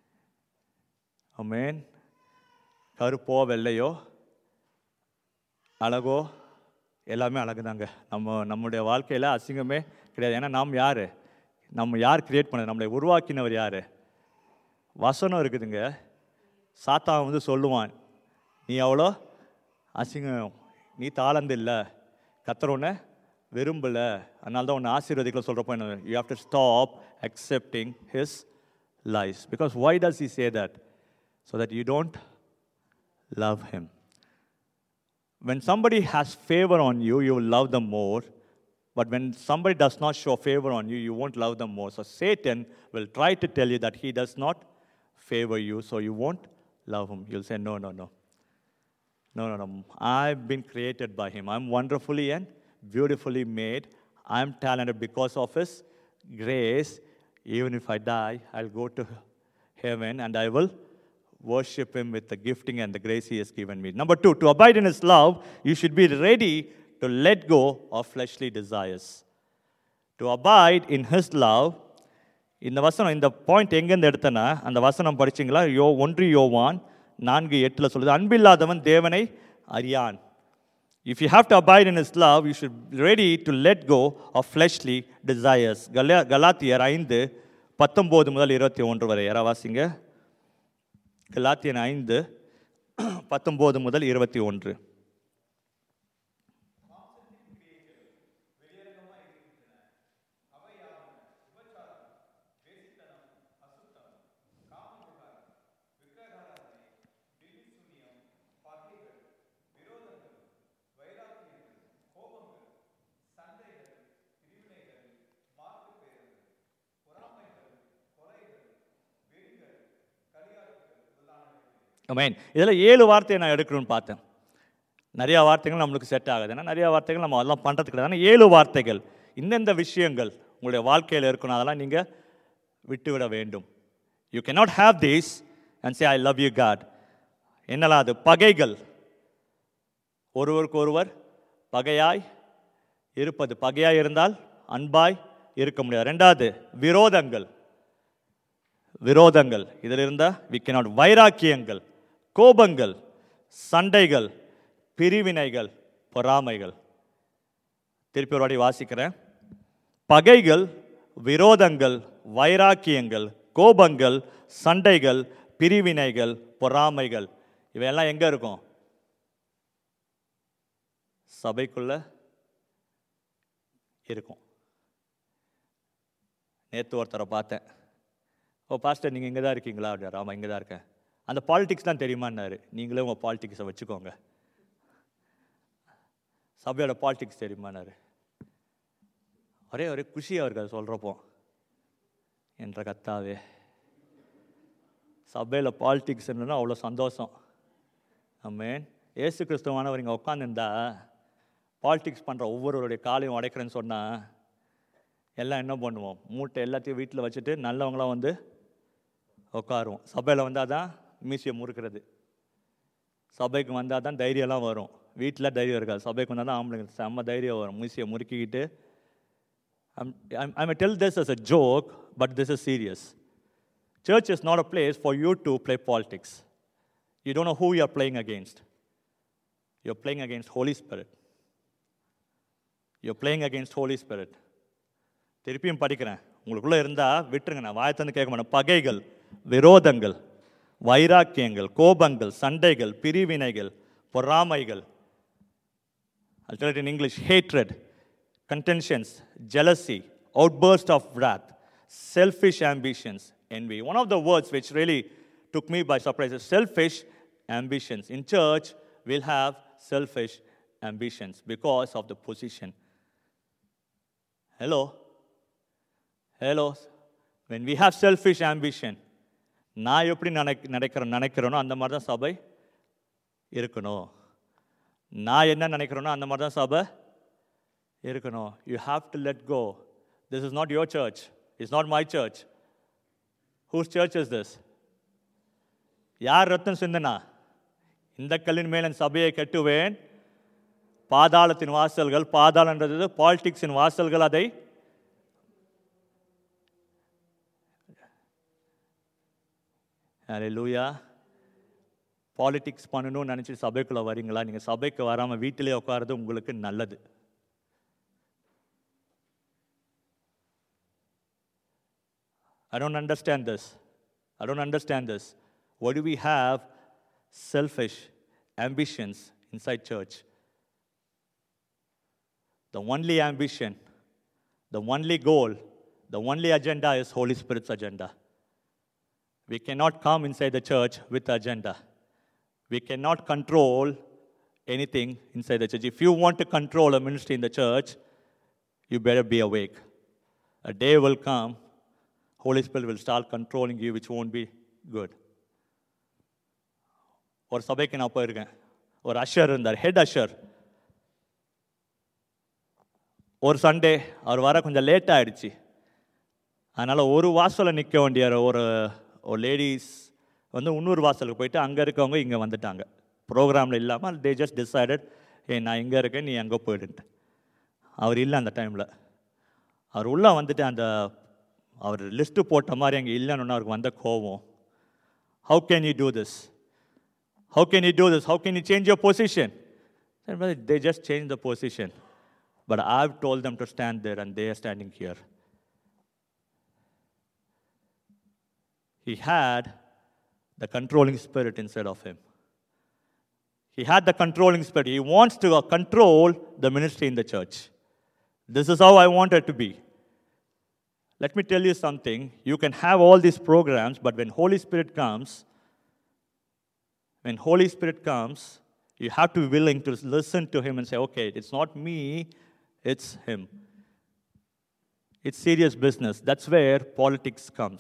Speaker 1: ஆமென். கருப்போ வெள்ளையோ அழகோ எல்லாமே அழகுதாங்க. நம்முடைய வாழ்க்கையில் அசிங்கமே கிடையாது. ஏன்னா நாம் யார்? நம்ம யார் கிரியேட் பண்ணது? நம்மளை உருவாக்கினவர் யார்? வசனம் இருக்குதுங்க. சாத்தான் வந்து சொல்லுவான், நீ அவ்வளோ அசிங்கம், நீ தாளந்து இல்லை, கர்த்தர் உன்னை விரும்பலை, அதனால தான் உன்னை ஆசீர்வதிக்கல சொல்கிறப்போ என்ன, you have to stop accepting his lies. Because why does he say that? So that you don't love him. When somebody has favor on you, you will love them more. But when somebody does not show favor on you, you won't love them more. So Satan will try to tell you that he does not favor you, so you won't love him. You'll say, no, no, no. No, no, no. I've been created by him. I'm wonderfully and beautifully made. I'm talented because of his grace. Even if I die, I'll go to heaven and I will worship him with the gifting and the grace he has given me. Number 2, to abide in his love, you should be ready to let go of fleshly desires. To abide in his love, இந்த வசனம், இந்த பாயிண்ட் எங்கேருந்து எடுத்தனா, அந்த வசனம் படிச்சிங்களா? 1 யோவான் 4:8 சொல்லுது, அன்பில்லாதவன் தேவனை அறியான். If you have to abide in his love, you should be ready to let go of fleshly desires. கலாத்தியர் 5:19 முதல் 21 வரை யாரா வாசிங்க. கலாத்தியர் 5:19 முதல் 21. ஆமென். இதில் 7 வார்த்தையை நான் எடுக்கணும்னு பார்த்தேன். நிறையா வார்த்தைகள் நம்மளுக்கு செட் ஆகுது. ஏன்னா நிறையா வார்த்தைகள் நம்ம அதெல்லாம் பண்ணுறது கிடையாது. ஆனால் 7 வார்த்தைகள், இந்தந்த விஷயங்கள் உங்களுடைய வாழ்க்கையில் இருக்கணும், அதெல்லாம் நீங்கள் விட்டுவிட வேண்டும். You cannot have this and say I love you God. என்னலாம் அது? பகைகள், ஒருவருக்கு ஒருவர் பகையாய் இருப்பது. பகையாய் இருந்தால் அன்பாய் இருக்க முடியாது. 2வது விரோதங்கள். விரோதங்கள் இதில் இருந்தால் we cannot. வைராக்கியங்கள், கோபங்கள், சண்டைகள், பிரிவினைகள், பொறாமைகள். திருப்பி ஒரு வாட்டி வாசிக்கிறேன். பகைகள், விரோதங்கள், வைராக்கியங்கள், கோபங்கள், சண்டைகள், பிரிவினைகள், பொறாமைகள். இவையெல்லாம் எங்கே இருக்கும்? சபைக்குள்ள இருக்கும். நேற்று ஒருத்தரை பார்த்தேன். ஓ பாஸ்டர், நீங்கள் இங்கே தான் இருக்கீங்களா? அப்படியா? ஆமாம், இங்கே தான் இருக்கேன். அந்த பாலிடிக்ஸ் தான் தெரியுமான்னாரு. நீங்களே உங்கள் பாலிடிக்ஸை வச்சுக்கோங்க. சபையோட பாலிடிக்ஸ் தெரியுமான்னாரு. ஒரே குஷியாக இருக்கு அது சொல்கிறப்போ. என்ற கத்தாவே, சபையில் பாலிடிக்ஸ் என்னன்னா அவ்வளோ சந்தோஷம். ஆமென். ஏசு கிறிஸ்துவானவர் இங்கே உட்காந்துருந்தா பாலிடிக்ஸ் பண்ணுற ஒவ்வொருவருடைய காலையும் உடைக்கிறேன்னு சொன்னால் எல்லாம் என்ன பண்ணுவோம்? மூட்டை எல்லாத்தையும் வீட்டில் வச்சுட்டு நல்லவங்களாம் வந்து உட்காருவோம். சபையில் வந்தால் தான் மீசியை முறுக்கிறது. சபைக்கு வந்தால் தான் தைரியம்லாம் வரும். வீட்டில் தைரியம் இருக்காது. சபைக்கு வந்தால் தான் ஆம்பளைங்க செம்ம தைரியம் வரும். மீசியை முறுக்கிக்கிட்டு. I may tell this as a joke, but this is serious. Church is not a place for you to play politics. You don't know who you are playing against. You're playing against Holy Spirit. You're playing against Holy Spirit. திருப்பியும் படிக்கிறேன். உங்களுக்குள்ளே இருந்தால் விட்டுருங்க, நான் வாயத்தந்து கேட்க மாட்டேன். பகைகள், விரோதங்கள், வைராக்கியங்கள், கோபங்கள், சண்டைகள், பிரிவினைகள், பொறாமைகள். I'll tell it in English. Hatred, contentions, jealousy, outburst of wrath, selfish ambitions, envy. One of the words which really took me by surprise is selfish ambitions. In church, we'll have selfish ambitions because of the position. Hello? When we have selfish ambition, நான் எப்படி நினைக்கிறேனோ அந்த மாதிரி தான் சபை இருக்கணும். நான் என்ன நினைக்கிறேனோ அந்த மாதிரி தான் சபை இருக்கணும். You have to let go. This is not your church. It's not my church. Whose church is this? யார் ரத்தம் சிந்தினா? இந்த கல்லின் மேல் என் சபையை கட்டுவேன். பாதாளத்தின் வாசல்கள், பாதாளன்றது பாலிடிக்ஸின் வாசல்கள் அதை Hallelujah. பாலிடிக்ஸ் பண்ணணும்னு நினச்சி சபைக்குள்ளே வரீங்களா? நீங்கள் சபைக்கு வராமல் வீட்டிலே உட்கார்றது உங்களுக்கு நல்லது. I don't understand this. I don't understand this. Why do we have selfish ambitions inside church? The only ambition, the only goal, the only agenda is Holy Spirit's agenda. We cannot come inside the church with agenda. We cannot control anything inside the church. If you want to control a ministry in the church, you better be awake. A day will come, Holy Spirit will start controlling you, which won't be good. ஒரு சபைக்கு நான் போயிருக்கேன். ஒரு அஷர் இருந்தார், ஹெட் அஷர். ஒரு சண்டே அவர் வர கொஞ்சம் லேட் ஆகிடுச்சு. அதனால் ஒரு வாசலில் நிற்க வேண்டிய ஒரு லேடிஸ் வந்து இன்னொரு வாசலுக்கு போயிட்டு அங்கே இருக்கவங்க இங்கே வந்துட்டாங்க. ப்ரோக்ராமில் இல்லாமல் தே ஜஸ்ட் டிசைடட், நான் இங்கே இருக்கேன், நீ அங்கே போயிடுன்ட்டு. அவர் இல்லை அந்த டைமில். அவர் உள்ளே வந்துட்டு அவர் லிஸ்ட்டு போட்ட மாதிரி அங்கே இல்லைன்னு அவருக்கு வந்த கோவம். How can you do this? How can you do this? How can you change your position? They just changed the position. But I've told them to stand there and they are standing here. He had the controlling spirit inside of him. He had the controlling spirit. He wants to control the ministry in the church. This is how I want it to be. Let me tell you something. You can have all these programs, but when Holy Spirit comes, you have to be willing to listen to Him and say, okay, it's not me, it's Him. It's serious business. That's where politics comes.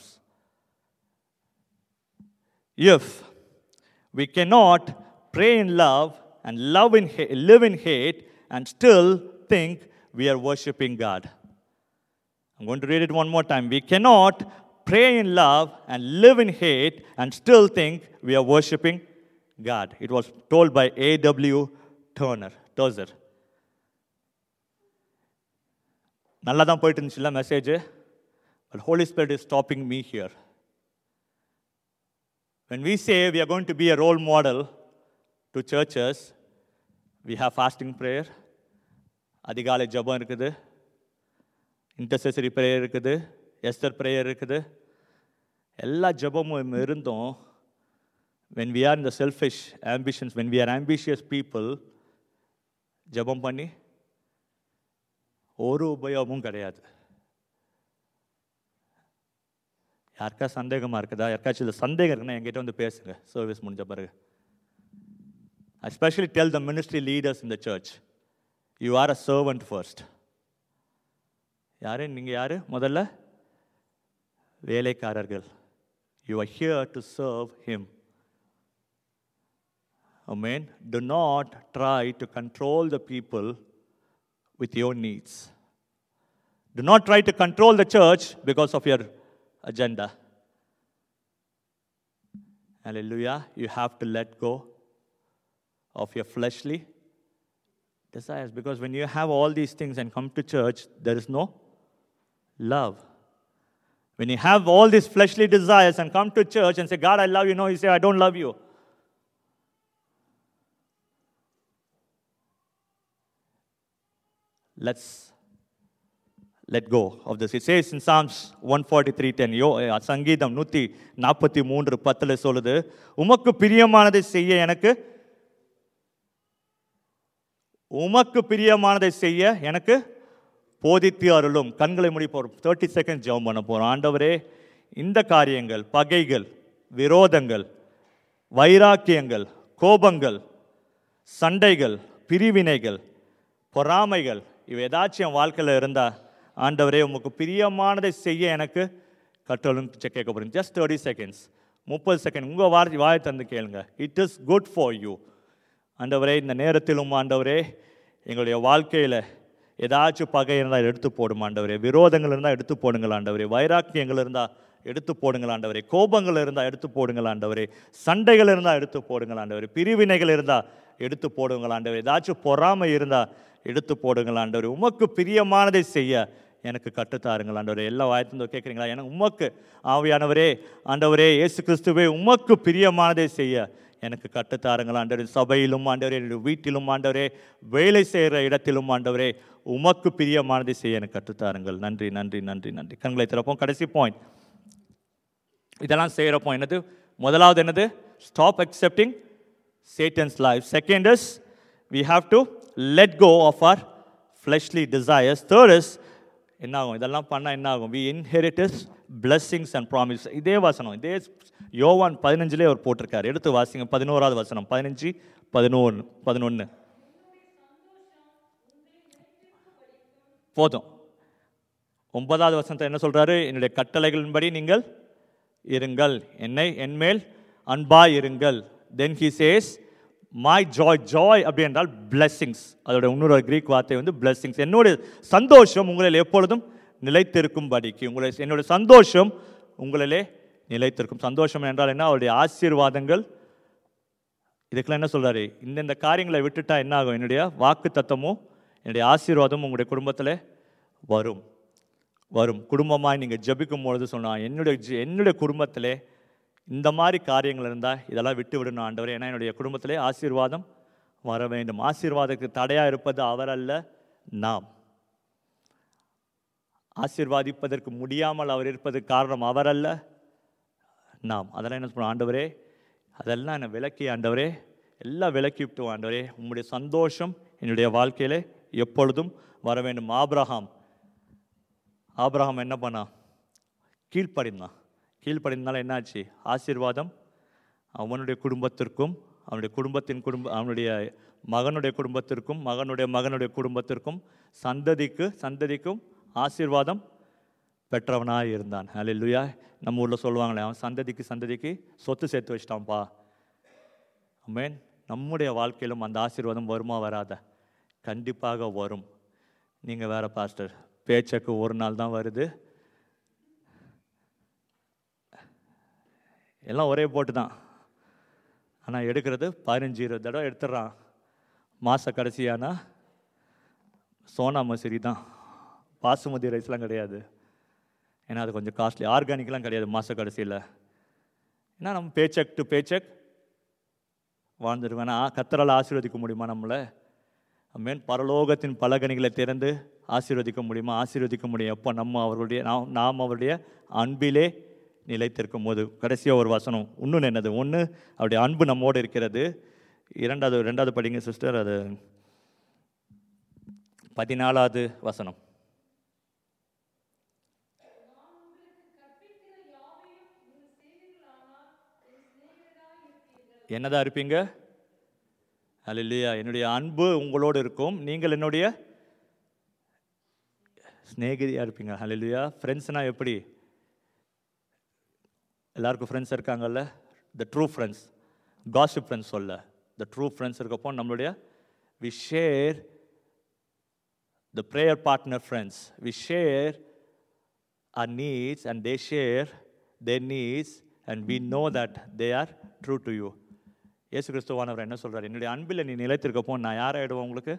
Speaker 1: If we cannot pray in love and live in hate and still think we are worshiping God. I'm going to read it one more time. We cannot pray in love and live in hate and still think we are worshiping God. It was told by A.W. Tozer. நல்லா தான் போயிட்டு இருந்துச்சுல்ல message. But Holy Spirit is stopping me here. When we say we are going to be a role model to churches, we have fasting prayer, அதிகாலை ஜெபம் இருக்குது, இன்டர்செசரி ப்ரேயர் இருக்குது, எஸ்தர் ப்ரேயர் இருக்குது. எல்லா ஜெபமும் இருந்தும் when we are in the selfish ambitions, when we are ambitious people, ஜெபம் பண்ணி ஒரு உபயோகமும் கிடையாது. யாருக்கா சந்தேகமாக இருக்குதா? யாருக்காச்சும் இல்லை சந்தேகம் இருக்குன்னா என்கிட்ட வந்து பேசுங்க சர்வீஸ் முடிஞ்ச பிறகு. I especially tell the ministry leaders in the church, you are a servant first. யாரு நீங்கள்? யாரு முதல்ல? வேலைக்காரர்கள். You are here to serve Him. Amen. Do not try to control the people with your needs. Do not try to control the church because of your agenda. Hallelujah. You have to let go of your fleshly desires, because when you have all these things and come to church, there is no love. When you have all these fleshly desires and come to church and say, God, I love you, no, you say, I don't love you. Let's let go of this. It says in Psalms 143:10, சங்கீதம் 143:10 சொல்லுது, உமக்கு பிரியமானதை செய்ய எனக்கு போதித்து அருளும். கண்களை மூடி போறோம், 30 seconds ஜெபம் பண்ண போறோம். ஆண்டவரே, இந்த காரியங்கள், பகைகள், விரோதங்கள், வைராக்கியங்கள், கோபங்கள், சண்டைகள், பிரிவினைகள், பொறாமைகள், இவை ஏதாச்சும் என் வாழ்க்கையில் இருந்தால் ஆண்டவரே உமக்கு பிரியமானதை செய்ய எனக்கு கட்டளும் கேட்க போகிறேன். ஜஸ்ட் 30 seconds, 30 செகண்ட் உங்கள் வாயை தந்து கேளுங்க. It is good for you. ஆண்டவரே, இந்த நேரத்திலும் ஆண்டவரே எங்களுடைய வாழ்க்கையில் ஏதாச்சும் பகை இருந்தால் எடுத்து போடும் ஆண்டவரே, விரோதங்கள் இருந்தால் எடுத்து போடுங்கள் ஆண்டவரே, வைராக்கியங்கள் இருந்தால் எடுத்து போடுங்கள் ஆண்டவரே, கோபங்கள் இருந்தால் எடுத்து போடுங்கள் ஆண்டவரே, சண்டைகள் இருந்தால் எடுத்து போடுங்கள் ஆண்டவரே, பிரிவினைகள் இருந்தால் எடுத்து போடுங்கள் ஆண்டவரே, ஏதாச்சும் பொறாமை இருந்தால் எடுத்து போடுங்கள் ஆண்டவரே. உமக்கு பிரியமானதை செய்ய எனக்கு கற்றுத்தாருங்கள் ஆண்டவரே. எல்லா வாய்த்து கேட்குறீங்களா? எனக்கு உமக்கு ஆவியானவரே, ஆண்டவரே இயேசு கிறிஸ்துவே, உமக்கு பிரியமானதை செய்ய எனக்கு கட்டுத்தாருங்கள் ஆண்டவரே. சபையிலும் ஆண்டவரே, என்னுடைய வீட்டிலும் ஆண்டவரே, வேலை செய்கிற இடத்திலும் ஆண்டவரே, உமக்கு பிரியமானதை செய்ய எனக்கு கட்டுத்தாருங்கள். நன்றி நன்றி நன்றி நன்றி. கண்களை திறப்போம். கடைசி பாயிண்ட். இதெல்லாம் செய்கிறப்போ என்னது? முதலாவது என்னது? Stop accepting Satan's life. Second is we have to let go of our fleshly desires. Third is என்ன ஆகும்? இதெல்லாம் பண்ணால் என்ன ஆகும்? we inherit his blessings and promises. இதே வசனம், இதே யோவான் 15 அவர் போட்டிருக்காரு. எடுத்து வாசிங்க. 11வது வசனம். 15, 11 போதும். 9வது வசனத்தை என்ன சொல்றாரு? என்னுடைய கட்டளைகளின்படி நீங்கள் இருங்கள், என்னை என்மேல் அன்பாய் இருங்கள். then he says my joy அப்படி என்றால் blessings. அதோட இன்னொரு கிரீக் வார்த்தை வந்து blessings. என்னுடைய சந்தோஷம் உங்களில் எப்பொழுதும் நிலைத்திருக்கும்படிக்கு, என்னுடைய சந்தோஷம் உங்களிலே நிலைத்திருக்கும். சந்தோஷம் என்றால் என்ன? அவருடைய ஆசீர்வாதங்கள். இதுக்கெல்லாம் என்ன சொல்றாரு? இந்த காரியங்களை விட்டுட்டா என்ன ஆகும்? என்னுடைய வாக்கு தத்தமும் என்னுடைய ஆசீர்வாதமும் உங்களுடைய குடும்பத்தில் வரும் வரும். குடும்பமாக நீங்கள் ஜெபிக்கும் பொழுது சொன்னால், என்னுடைய குடும்பத்திலே இந்த மாதிரி காரியங்கள் இருந்தால் இதெல்லாம் விட்டு விடணும் ஆண்டவரே. ஏன்னா என்னுடைய குடும்பத்திலே ஆசீர்வாதம் வர வேண்டும். ஆசீர்வாதத்துக்கு தடையாக இருப்பது அவர் அல்ல, நாம். ஆசீர்வாதிப்பதற்கு முடியாமல் அவர் இருப்பதற்கு காரணம் அவர் அல்ல, நாம். அதெல்லாம் என்ன சொல்கிறோம்? ஆண்டவரே, அதெல்லாம் என்னை விலக்கி ஆண்டவரே, எல்லாம் விலக்கி விட்டு ஆண்டவரே, உங்களுடைய சந்தோஷம் என்னுடைய வாழ்க்கையில் எப்பொழுதும் வர வேண்டும். ஆபிரகாம் என்ன பண்ணா? கீழ்ப்படிந்தான். கீழ்ப்படிந்தாலும் என்னாச்சு? ஆசீர்வாதம் அவனுடைய குடும்பத்திற்கும், அவனுடைய மகனுடைய குடும்பத்திற்கும், மகனுடைய குடும்பத்திற்கும், சந்ததிக்கும் ஆசீர்வாதம் பெற்றவனாக இருந்தான். ஹல்லேலூயா. நம்ம ஊரில் சொல்லுவாங்களே, அவன் சந்ததிக்கு சொத்து சேர்த்து வச்சிட்டான்ப்பா. ஆமென். நம்முடைய வாழ்க்கையிலும் அந்த ஆசீர்வாதம் வருமா வராத? கண்டிப்பாக வரும். நீங்கள் வேற பாஸ்டர், பேச்சக்கு ஒரு நாள் தான் வருது, எல்லாம் ஒரே போட்டு தான், ஆனால் எடுக்கிறது 15-20 தடவை எடுத்துடுறான். மாத கடைசியானா சோனா மசூரி தான், பாசுமதி ரைஸ்லாம் கிடையாது. ஏன்னா அது கொஞ்சம் காஸ்ட்லி. ஆர்கானிக்லாம் கிடையாது மாத கடைசியில். ஏன்னா நம்ம பேச்சக் டு பேச்சக் வாழ்ந்துருவேன். கர்த்தரால் ஆசீர்வதிக்க முடியுமா நம்மளை? ஆமென். பரலோகத்தின் பலகணிகளை திறந்து ஆசீர்வதிக்க முடியுமா? ஆசீர்வதிக்க முடியும். எப்போ நாம் அவருடைய அன்பிலே நிலைத்திருக்கும் போது. கடைசியாக ஒரு வசனம் இன்னொன்று என்னது? ஒன்று அவருடைய அன்பு நம்மோடு இருக்கிறது. ரெண்டாவது படிங்க சிஸ்டர், அது 14வது வசனம். என்னதான் இருப்பீங்க? ஹல்லேலூயா. என்னுடைய அன்பு உங்களோடு இருக்கும், நீங்கள் என்னுடைய சிநேகிதியாக இருப்பீங்க. ஹல்லேலூயா. ஃப்ரெண்ட்ஸ்னா எப்படி? எல்லாருக்கும் ஃப்ரெண்ட்ஸ் இருக்காங்கல்ல? The true friends, gossip friends சொல்ல, த ட்ரூ ஃப்ரெண்ட்ஸ் இருக்கப்போ நம்மளுடைய we share the prayer partner friends. We share our needs and they share their needs and we know that they are true to you. இயேசு கிறிஸ்துவானவர் என்ன சொல்றாரு? என்னுடைய அன்பில் நீ நிலைத்திருக்கப்போ நான் யாராயிடுவோம் உங்களுக்கு?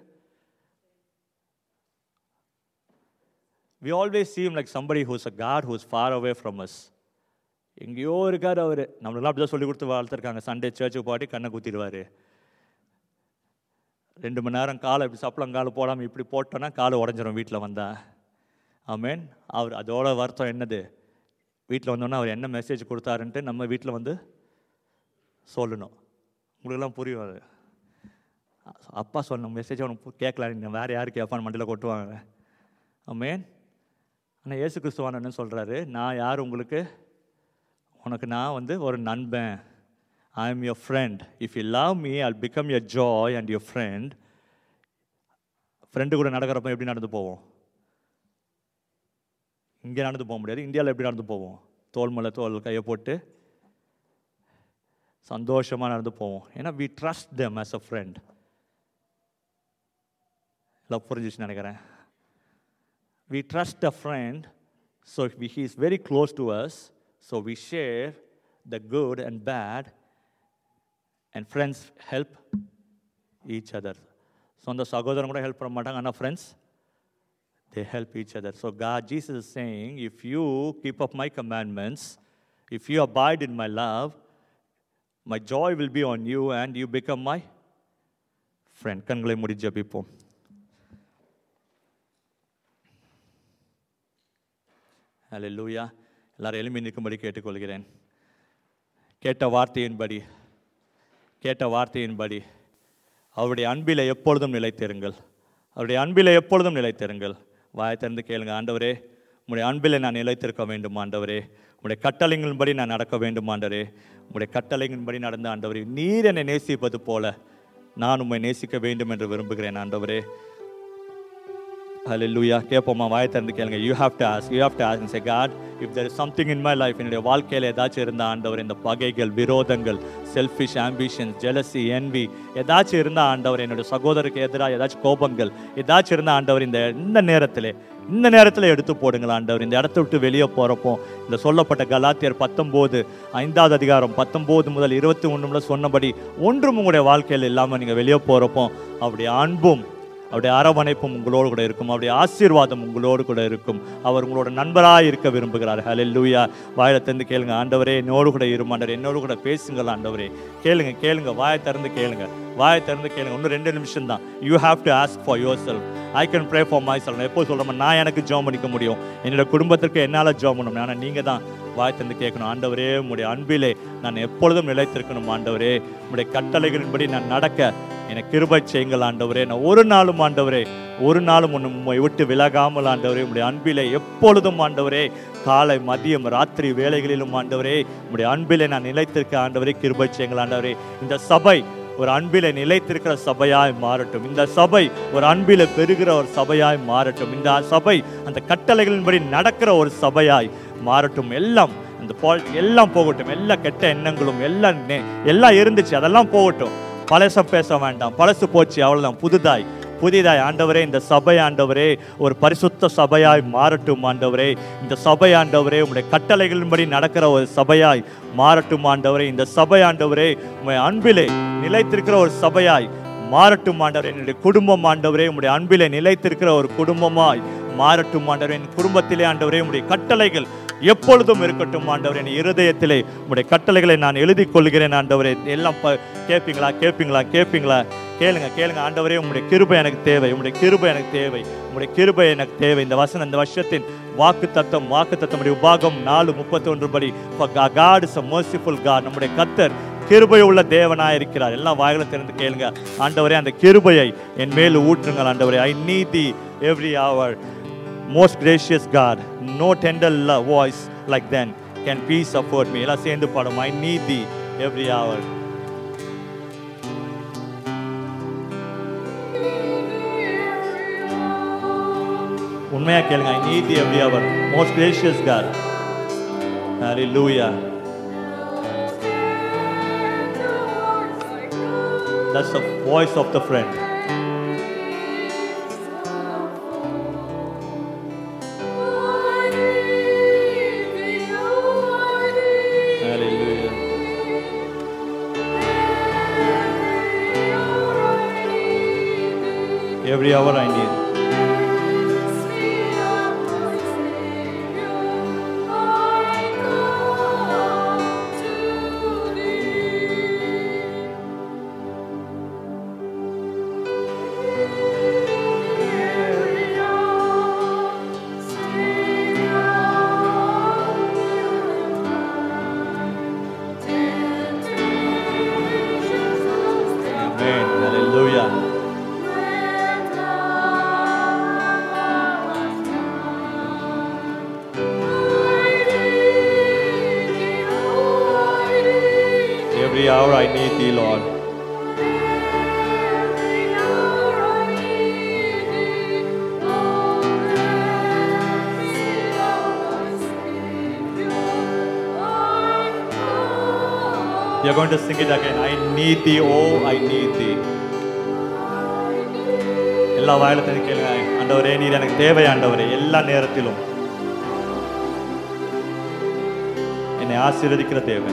Speaker 1: We always seem like somebody who's a God who's far away from us. எங்கேயோ இருக்கார் அவர். நம்மளெல்லாம் அப்படி தான் சொல்லி கொடுத்து வளர்த்துருக்காங்க. சண்டே சர்ச்சுக்கு பாட்டி கண்ணை குத்திடுவார். 2 மணி நேரம் காலை இப்படி சப்பளங்கால் போடாமல் இப்படி போட்டோன்னா காலை உடஞ்சிரும் வீட்டில் வந்தா. ஆமென். அவர் அதோட வருத்தம் என்னது? வீட்டில் வந்தோன்னா அவர் என்ன மெசேஜ் கொடுத்தாருன்ட்டு நம்ம வீட்டில் வந்து சொல்லணும். உங்களுக்கெல்லாம் புரியும் அது. அப்பா சொன்ன மெசேஜ் அவனுக்கு கேட்கலாம், நீங்கள் வேறு யார் கேட்பான்னு மண்டியில் கொட்டுவாங்க. ஆமென். ஆனால் இயேசு கிறிஸ்துவான என்ன சொல்கிறாரு? நான் யார் உங்களுக்கு? உனக்கு நான் வந்து ஒரு நண்பன். I am your friend. If you love me I'll become your joy and your friend. Friend கூட நடக்கிறப்ப எப்படி நடந்து போவோம்? இங்கே நடந்து போக முடியாது. இந்தியாவில் எப்படி நடந்து போவோம்? தோல் மேலே தோல் கையை போட்டு சந்தோஷமாக நடந்து போவோம். ஏன்னா we trust them as a friend. எல்லாம் புரிஞ்சிச்சு நினைக்கிறேன். We trust a friend, so he is very close to us, so we share the good and bad, and friends help each other. சொந்த சகோதரன் கூட ஹெல்ப் பண்ண மாட்டாங்க, ஆனால் friends they help each other. So Jesus is saying, if you keep up my commandments, if you abide in my love, My joy will be on you and you become my friend. கண்களை மூடி ஜெபிப்போம். ஹல்லேலூயா. எல்லாரும் எழும்பி நிற்கும்படி கேட்டுக்கொள்கிறேன். கேட்ட வார்த்தையின்படி அவருடைய அன்பிலே எப்பொழுதும் நிலைத்திருங்கள். அவருடைய அன்பிலே எப்பொழுதும் நிலைத்திருங்கள். வாயை திறந்து கேளுங்க. ஆண்டவரே, உம்முடைய அன்பிலே நான் நிலைத்திருக்க வேண்டும் ஆண்டவரே. உம்முடைய கட்டளைகளின்படி நான் நடக்க வேண்டும் ஆண்டவரே. உம்முடைய கட்டளைகளின்படி நடந்த ஆண்டவரே, நீர் என்னை நேசிப்பது போல நான் உம்மை நேசிக்க வேண்டும் என்று விரும்புகிறேன் ஆண்டவரே. Hallelujah. கேட்போமா? வாயை திறந்து கேளுங்க. You have to ask and say, God, if there is something in my life, என்னுடைய வாழ்க்கையில் ஏதாச்சும் இருந்தா ஆண்டவர், இந்த பகைகள், விரோதங்கள், செல்ஃபிஷ் ஆம்பிஷன்ஸ், ஜெலசி, என்வி ஏதாச்சும் இருந்தா ஆண்டவர், என்னுடைய சகோதரருக்கு எதிராக ஏதாச்சும் கோபங்கள் ஏதாச்சும் இருந்தா ஆண்டவர், இந்த நேரத்தில் எடுத்து போடுங்கள் ஆண்டவர். இந்த இடத்த விட்டு வெளியே போகிறப்போ இந்த சொல்லப்பட்ட கலாத்தியர் 19 5வது அதிகாரம் 19 முதல் 21 சொன்னபடி ஒன்றும் உங்களுடைய வாழ்க்கையில் இல்லாமல் நீங்கள் வெளியே போகிறப்போ அவருடைய அன்பும் அவருடைய அரவணைப்பும் உங்களோடு கூட இருக்கும். அவருடைய ஆசீர்வாதம் உங்களோடு கூட இருக்கும். அவர் உங்களோட நண்பராக இருக்க விரும்புகிறார். ஹல்லேலூயா. வாயை திறந்து கேளுங்க. ஆண்டவரே, என்னோடு கூட இருமாண்டவர், என்னோடு கூட பேசுங்கள் ஆண்டவரே. கேளுங்க. வாயை திறந்து கேளுங்க. இன்னும் 2 நிமிஷம் தான். You have to ask for yourself. I can pray for myself. எப்போ சொல்கிறேன், நான் எனக்கு ஜெபம் பண்ணிக்க முடியும், என்னோட குடும்பத்திற்கு என்னால் ஜெபம் பண்ணணும். ஆனால் நீங்கள் தான் வாயை திறந்து கேட்கணும். ஆண்டவரே, உங்களுடைய அன்பிலே நான் எப்பொழுதும் நிலைத்திருக்கணும் ஆண்டவரே. உங்களுடைய கட்டளைகளின்படி நான் நடக்க எனக்கு கிருபை செய்யுங்கள் ஆண்டவரே. நான் ஒரு நாளும் உம்மை விட்டு விலகாமல் ஆண்டவரே, உங்களுடைய அன்பிலே எப்பொழுதும் ஆண்டவரே, காலை மதியம் ராத்திரி வேளைகளிலும் ஆண்டவரே, உங்களுடைய அன்பிலே நான் நிலைத்திருக்க ஆண்டவரே, கிருபை செய்யுங்கள் ஆண்டவரே. இந்த சபை ஒரு அன்பிலே நிலைத்திருக்கிற சபையாய் மாறட்டும். இந்த சபை ஒரு அன்பிலே பெருகிற ஒரு சபையாய் மாறட்டும். இந்த சபை அந்த கட்டளைகளின்படி நடக்கிற ஒரு சபையாய் மாறட்டும். எல்லாம் அந்த எல்லாம் போகட்டும். எல்லா கெட்ட எண்ணங்களும் எல்லாம் இருந்துச்சு, அதெல்லாம் போகட்டும். பழசம் பேச வேண்டாம். பழசு போச்சு, அவ்வளவுதான். புதிதாய் ஆண்டவரே, இந்த சபை ஆண்டவரே ஒரு பரிசுத்த சபையாய் மாறட்டும் ஆண்டவரே. இந்த சபை ஆண்டவரே உம்முடைய கட்டளைகளின்படி நடக்கிற ஒரு சபையாய் மாறட்டும் ஆண்டவரே. இந்த சபை ஆண்டவரே உம்முடைய அன்பிலே நிலைத்திருக்கிற ஒரு சபையாய் மாறட்டும் ஆண்டவரே. என்னுடைய குடும்பம் ஆண்டவரே உம்முடைய அன்பிலே நிலைத்திருக்கிற ஒரு குடும்பமாய் மாறட்டும் ஆண்டவரே. என் குடும்பத்திலே ஆண்டவரே உம்முடைய கட்டளைகள் எப்பொழுதும் இருக்கட்டும் ஆண்டவரே. என் இருதயத்திலே உம்முடைய கட்டளைகளை நான் எழுதி கொள்கிறேன் ஆண்டவரே. எல்லாம் கேட்பீங்களா? கேளுங்க ஆண்டவரே. உம்முடைய கிருபை எனக்கு தேவை. உம்முடைய கிருபை எனக்கு தேவை. இந்த வருஷத்தின் வாக்குத்தத்தம் உபாகம் 4:31 படி, God is a merciful God. நம்முடைய கர்த்தர் கிருபை உள்ள தேவனாய் இருக்கிறார். எல்லாம் வாய்களை திறந்து கேளுங்க. ஆண்டவரே, அந்த கிருபையை என் மேல் ஊற்றுங்கள் ஆண்டவரே. I need thee every hour. Most gracious God, no tender voice like then can peace afford me. எல்லாம் சேர்ந்து பாடும். I need thee every hour. உண்மையா கேளுங்க. I need thee every hour. Most gracious God. Hallelujah. That's the voice of the friend. Every hour I need. Amen. Hallelujah. Every hour I need thee, Lord. We are going to sing it again. I need thee, oh, I need thee. எல்லா வாயிலத்தையும் கேளுங்க. ஆண்டவரே, நீர் எனக்கு தேவை ஆண்டவரே. எல்லா நேரத்திலும் என்னை ஆசீர்வதிக்கிற தேவை.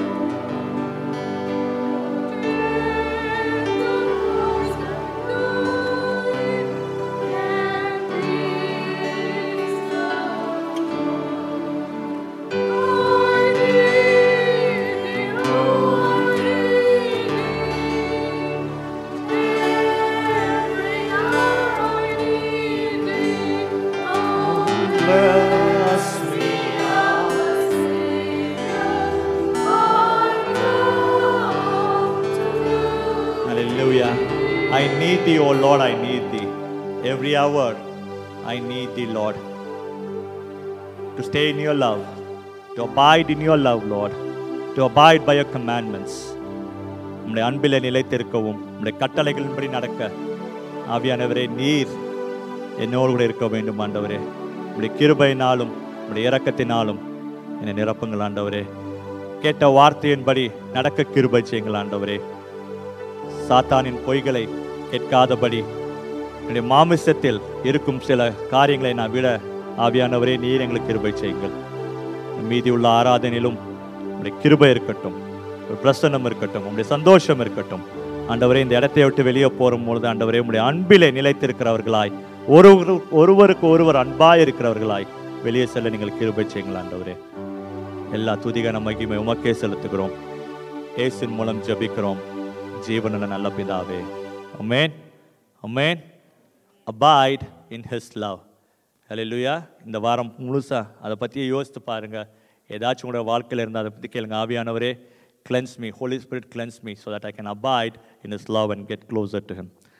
Speaker 1: Hallelujah. I need thee, O Lord, I need thee. Every hour, I need thee, Lord. To stay in your love, to abide in your love, Lord, to abide by your commandments. உம்முடைய அன்பிலே நிலைத்திருக்கவும் உம்முடைய கட்டளைகளின்படி நடக்க ஆவியானவரே நீர் என்னோடு கூட இருக்க வேண்டும் ஆண்டவரே. உம்முடைய கிருபையினாலும் உம்முடைய இரக்கத்தினாலும் என்னை நிரப்புங்கள் ஆண்டவரே. கேட்ட வார்த்தையின்படி நடக்க கிருபை செய்யுங்கள் ஆண்டவரே. சாத்தானின் பொய்களை கேட்காதபடி என்னுடைய மாமிசத்தில் இருக்கும் சில காரியங்களை நான் விட ஆவியானவரே நீர் எங்களுக்கு கிருபை செய்யுங்கள். மீதி உள்ள ஆராதனையிலும் உங்களுடைய கிருபை இருக்கட்டும், ஒரு பிரசன்னம் இருக்கட்டும், உங்களுடைய சந்தோஷம் இருக்கட்டும் ஆண்டவரே. இந்த இடத்தை விட்டு வெளியே போகும்பொழுது ஆண்டவரே உங்களுடைய அன்பிலே நிலைத்திருக்கிறவர்களாய், ஒருவருக்கு ஒருவர் அன்பாய் இருக்கிறவர்களாய் வெளியே செல்ல நீங்கள் கிருபை செய்யுங்கள் ஆண்டவரே. எல்லா துதிகான மகிமை உமக்கே செலுத்துகிறோம். இயேசுவின் மூலம் ஜெபிக்கிறோம் ஜீவனுள்ள நல்ல பிதாவே. ஆமென், ஆமென். Abide in his love. Hallelujah. இந்த வாரம் முழுசா அதை பற்றியே யோசித்து பாருங்க. ஏதாச்சும் உங்களோட வாழ்க்கையில் இருந்தால் அதை பற்றி கேளுங்க. ஆவியானவரே, cleanse me, Holy Spirit cleanse me so that I can abide in his love and get closer to him.